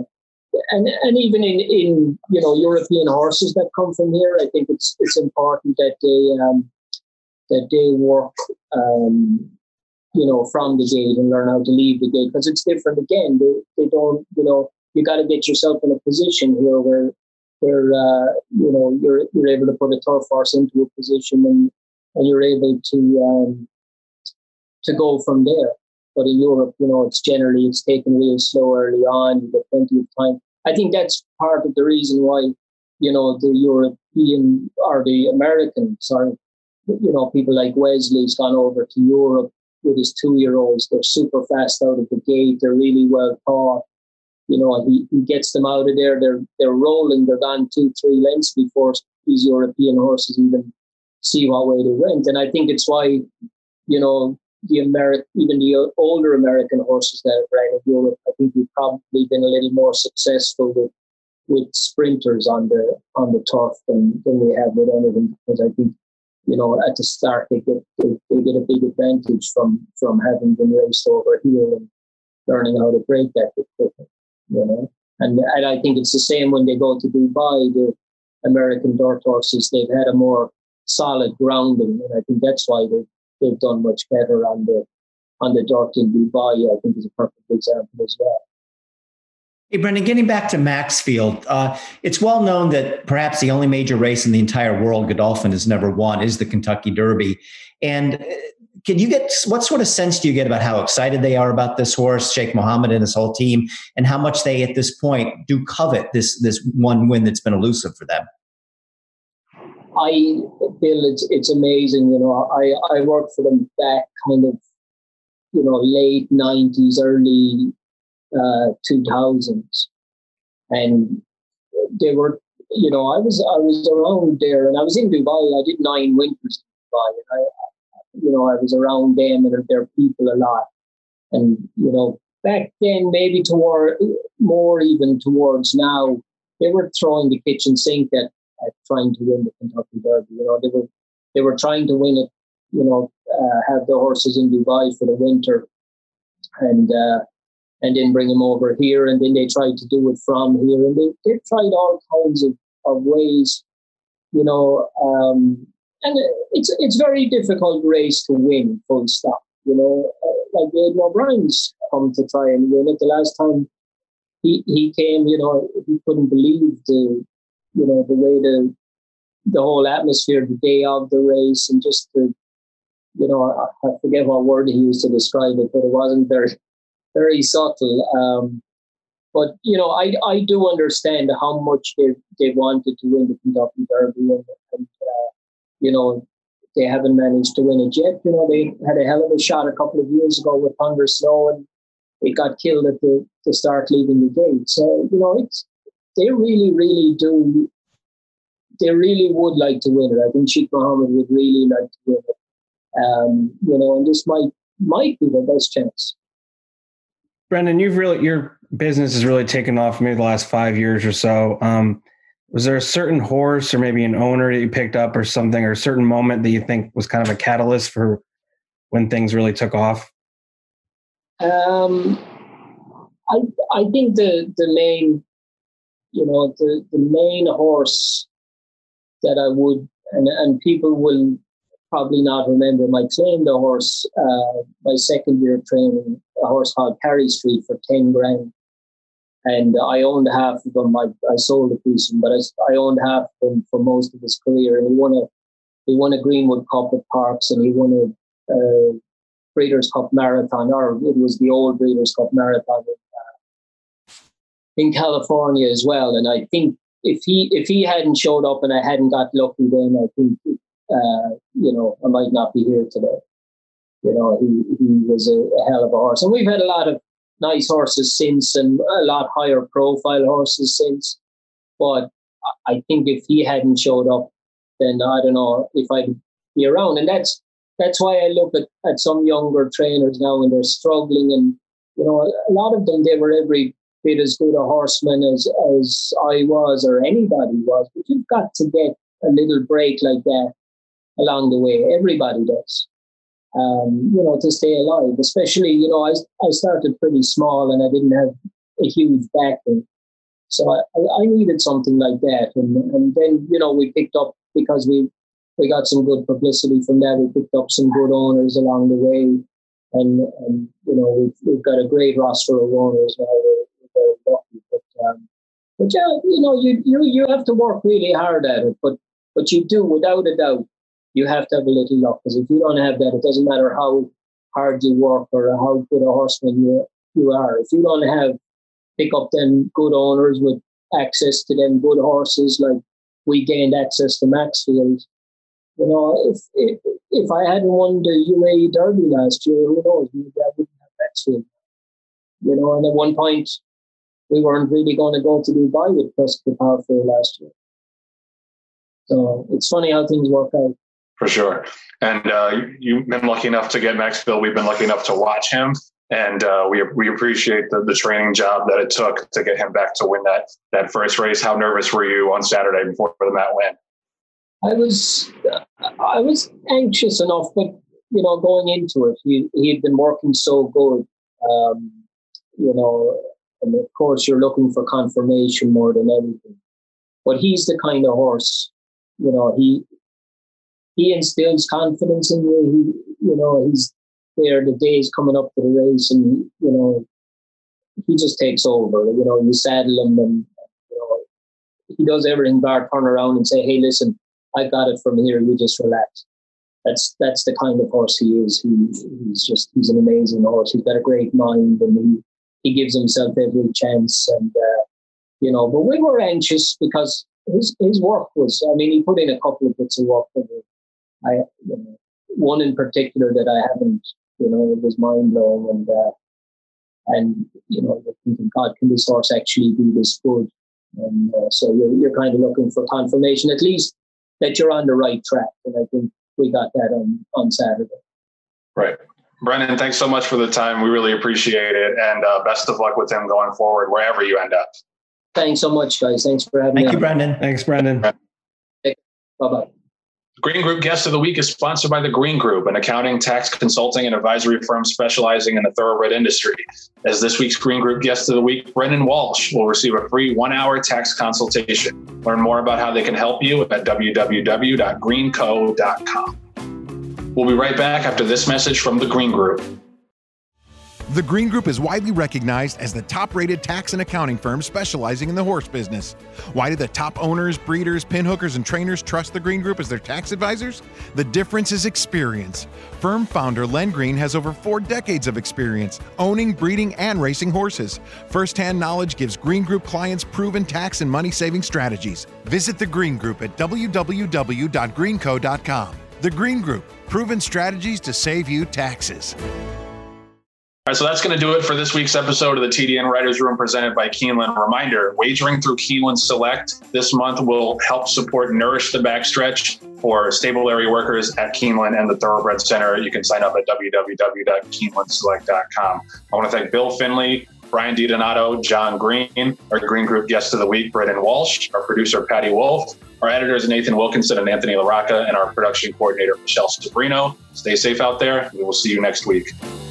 and and even in, in you know European horses that come from here, I think it's it's important that they um, that they work um, you know from the gate and learn how to leave the gate, because it's different again. They they don't you know you got to get yourself in a position here where where uh, you know you're you're able to put a turf horse into a position and and you're able to um, to go from there. But in Europe, you know, it's generally it's taken real slow early on. You get plenty of time. I think that's part of the reason why, you know, the European or the American, sorry, you know, people like Wesley's gone over to Europe with his two-year-olds. They're super fast out of the gate. They're really well taught. You know, he, he gets them out of there. They're they're rolling. They're gone two, three lengths before these European horses even see what way they went. And I think it's why, you know, the American, even the older American horses that have ran in Europe, I think we've probably been a little more successful with with sprinters on the on the turf than, than we have with anything, because I think, you know, at the start they get they, they get a big advantage from from having been raced over here and learning how to break that equipment, you know. And and I think it's the same when they go to Dubai. The American dirt horses, they've had a more solid grounding, and I think that's why they they've done much better on the on the dirt in Dubai. I think is a perfect example as well. Hey, Brendan, getting back to Maxfield, uh, it's well known that perhaps the only major race in the entire world Godolphin has never won is the Kentucky Derby. And can you get, what sort of sense do you get about how excited they are about this horse, Sheikh Mohammed and his whole team, and how much they at this point do covet this this one win that's been elusive for them? I feel it's it's amazing. You know, I, I worked for them back kind of, you know, late nineties, early uh, two thousands, and they were, you know, I was I was around there, and I was in Dubai. I did nine winters in Dubai, and I, you know, I was around them and their people a lot. And you know, back then, maybe toward more even towards now, they were throwing the kitchen sink at. at trying to win the Kentucky Derby. You know, they were they were trying to win it, you know, uh, have the horses in Dubai for the winter and uh, and then bring them over here. And then they tried to do it from here. And they, they tried all kinds of, of ways, you know. Um, and it's it's very difficult race to win, full stop. You know, uh, like Aidan O'Brien's come to try and win it. The last time he, he came, you know, he couldn't believe the you know, the way the the whole atmosphere the day of the race, and just the, you know, I, I forget what word he used to describe it, but it wasn't very, very subtle. Um, but, you know, I I do understand how much they they wanted to win the Kentucky Derby, and, and uh, you know, they haven't managed to win it yet. You know, they had a hell of a shot a couple of years ago with Thunder Snow, and it got killed at the, the start leaving the gate. So, you know, it's, they really, really do. They really would like to win it. I think Sheikh Mohammed would really like to win it. Um, you know, and this might might be the best chance. Brendan, you've really your business has really taken off maybe the last five years or so. Um, was there a certain horse or maybe an owner that you picked up or something, or a certain moment that you think was kind of a catalyst for when things really took off? Um, I I think the the main. You know, the, the main horse that I would, and, and people will probably not remember, I claimed a horse, uh, my second year of training, a horse called Carey Street for ten grand. And I owned half of them. I, I sold a piece of them, but I, I owned half of them for most of his career. And he won a, he won a Greenwood Cup at Parks, and he won a, a Breeders' Cup Marathon, or it was the old Breeders' Cup Marathon in California as well. And I think if he if he hadn't showed up and I hadn't got lucky, then I think uh, you know, I might not be here today. You know, he he was a, a hell of a horse, and we've had a lot of nice horses since, and a lot higher profile horses since. But I think if he hadn't showed up, then I don't know if I'd be around. And that's that's why I look at, at some younger trainers now, and they're struggling. And you know, a lot of them, they were every bit as good a horseman as, as I was or anybody was. But you've got to get a little break like that along the way. Everybody does. Um, you know, to stay alive. Especially, you know, I I started pretty small and I didn't have a huge backing. So I, I needed something like that. And, and then, you know, we picked up, because we, we got some good publicity from that, we picked up some good owners along the way. And, and you know, we've, we've got a great roster of owners now. We're, we're very lucky. But, um, but yeah, you know, you, you, you have to work really hard at it. But, but you do, without a doubt, you have to have a little luck. Because if you don't have that, it doesn't matter how hard you work or how good a horseman you, you are. If you don't have pick up them good owners with access to them good horses, like we gained access to Maxfield. You know, if if, if I hadn't won the U A E Derby last year, who knows? Maybe I wouldn't have Maxfield. You know, and at one point, we weren't really going to go to Dubai with Prescott Power Fair last year. So it's funny how things work out. For sure. And uh, you've been lucky enough to get Maxfield. We've been lucky enough to watch him. And uh, we we appreciate the, the training job that it took to get him back to win that that first race. How nervous were you on Saturday before the Matt win? I was I was anxious enough, but you know, going into it, he he had been working so good, um, you know, and of course you're looking for confirmation more than anything. But he's the kind of horse, you know, he he instills confidence in you. He, you know, he's there the days coming up to the race, and you know, he just takes over. You know, you saddle him, and you know, he does everything bar turn around and say, "Hey, listen, I got it from here. You just relax." That's that's the kind of horse he is. He, he's just he's an amazing horse. He's got a great mind, and he, he gives himself every chance. And uh, you know, but we were anxious because his his work was. I mean, he put in a couple of bits of work for me. I you know, one in particular that I haven't. You know, it was mind blowing, and uh, and you know, you're thinking, God, can this horse actually be this good? And uh, so you're you're kind of looking for confirmation, at least that you're on the right track. And I think we got that on on Saturday. Right, Brendan. Thanks so much for the time. We really appreciate it, and uh, best of luck with him going forward, wherever you end up. Thanks so much, guys. Thanks for having Thank me. you, on. Brendan. Thanks, Brendan. Bye bye. Green Group Guest of the Week is sponsored by the Green Group, an accounting, tax, consulting, and advisory firm specializing in the thoroughbred industry. As this week's Green Group Guest of the Week, Brendan Walsh will receive a free one-hour tax consultation. Learn more about how they can help you at w w w dot green co dot com. We'll be right back after this message from the Green Group. The Green Group is widely recognized as the top-rated tax and accounting firm specializing in the horse business. Why do the top owners, breeders, pinhookers, and trainers trust the Green Group as their tax advisors? The difference is experience. Firm founder Len Green has over four decades of experience owning, breeding, and racing horses. First-hand knowledge gives Green Group clients proven tax and money-saving strategies. Visit the Green Group at w w w dot green co dot com. The Green Group, proven strategies to save you taxes. All right, so that's going to do it for this week's episode of the T D N Writers Room presented by Keeneland. Reminder, wagering through Keeneland Select this month will help support Nourish the Backstretch for stable area workers at Keeneland and the Thoroughbred Center. You can sign up at w w w dot keeneland select dot com. I want to thank Bill Finley, Brian DiDonato, John Green, our Green Group Guest of the Week, Brendan Walsh, our producer, Patty Wolf, our editors, Nathan Wilkinson and Anthony LaRocca, and our production coordinator, Michelle Sabrino. Stay safe out there. We will see you next week.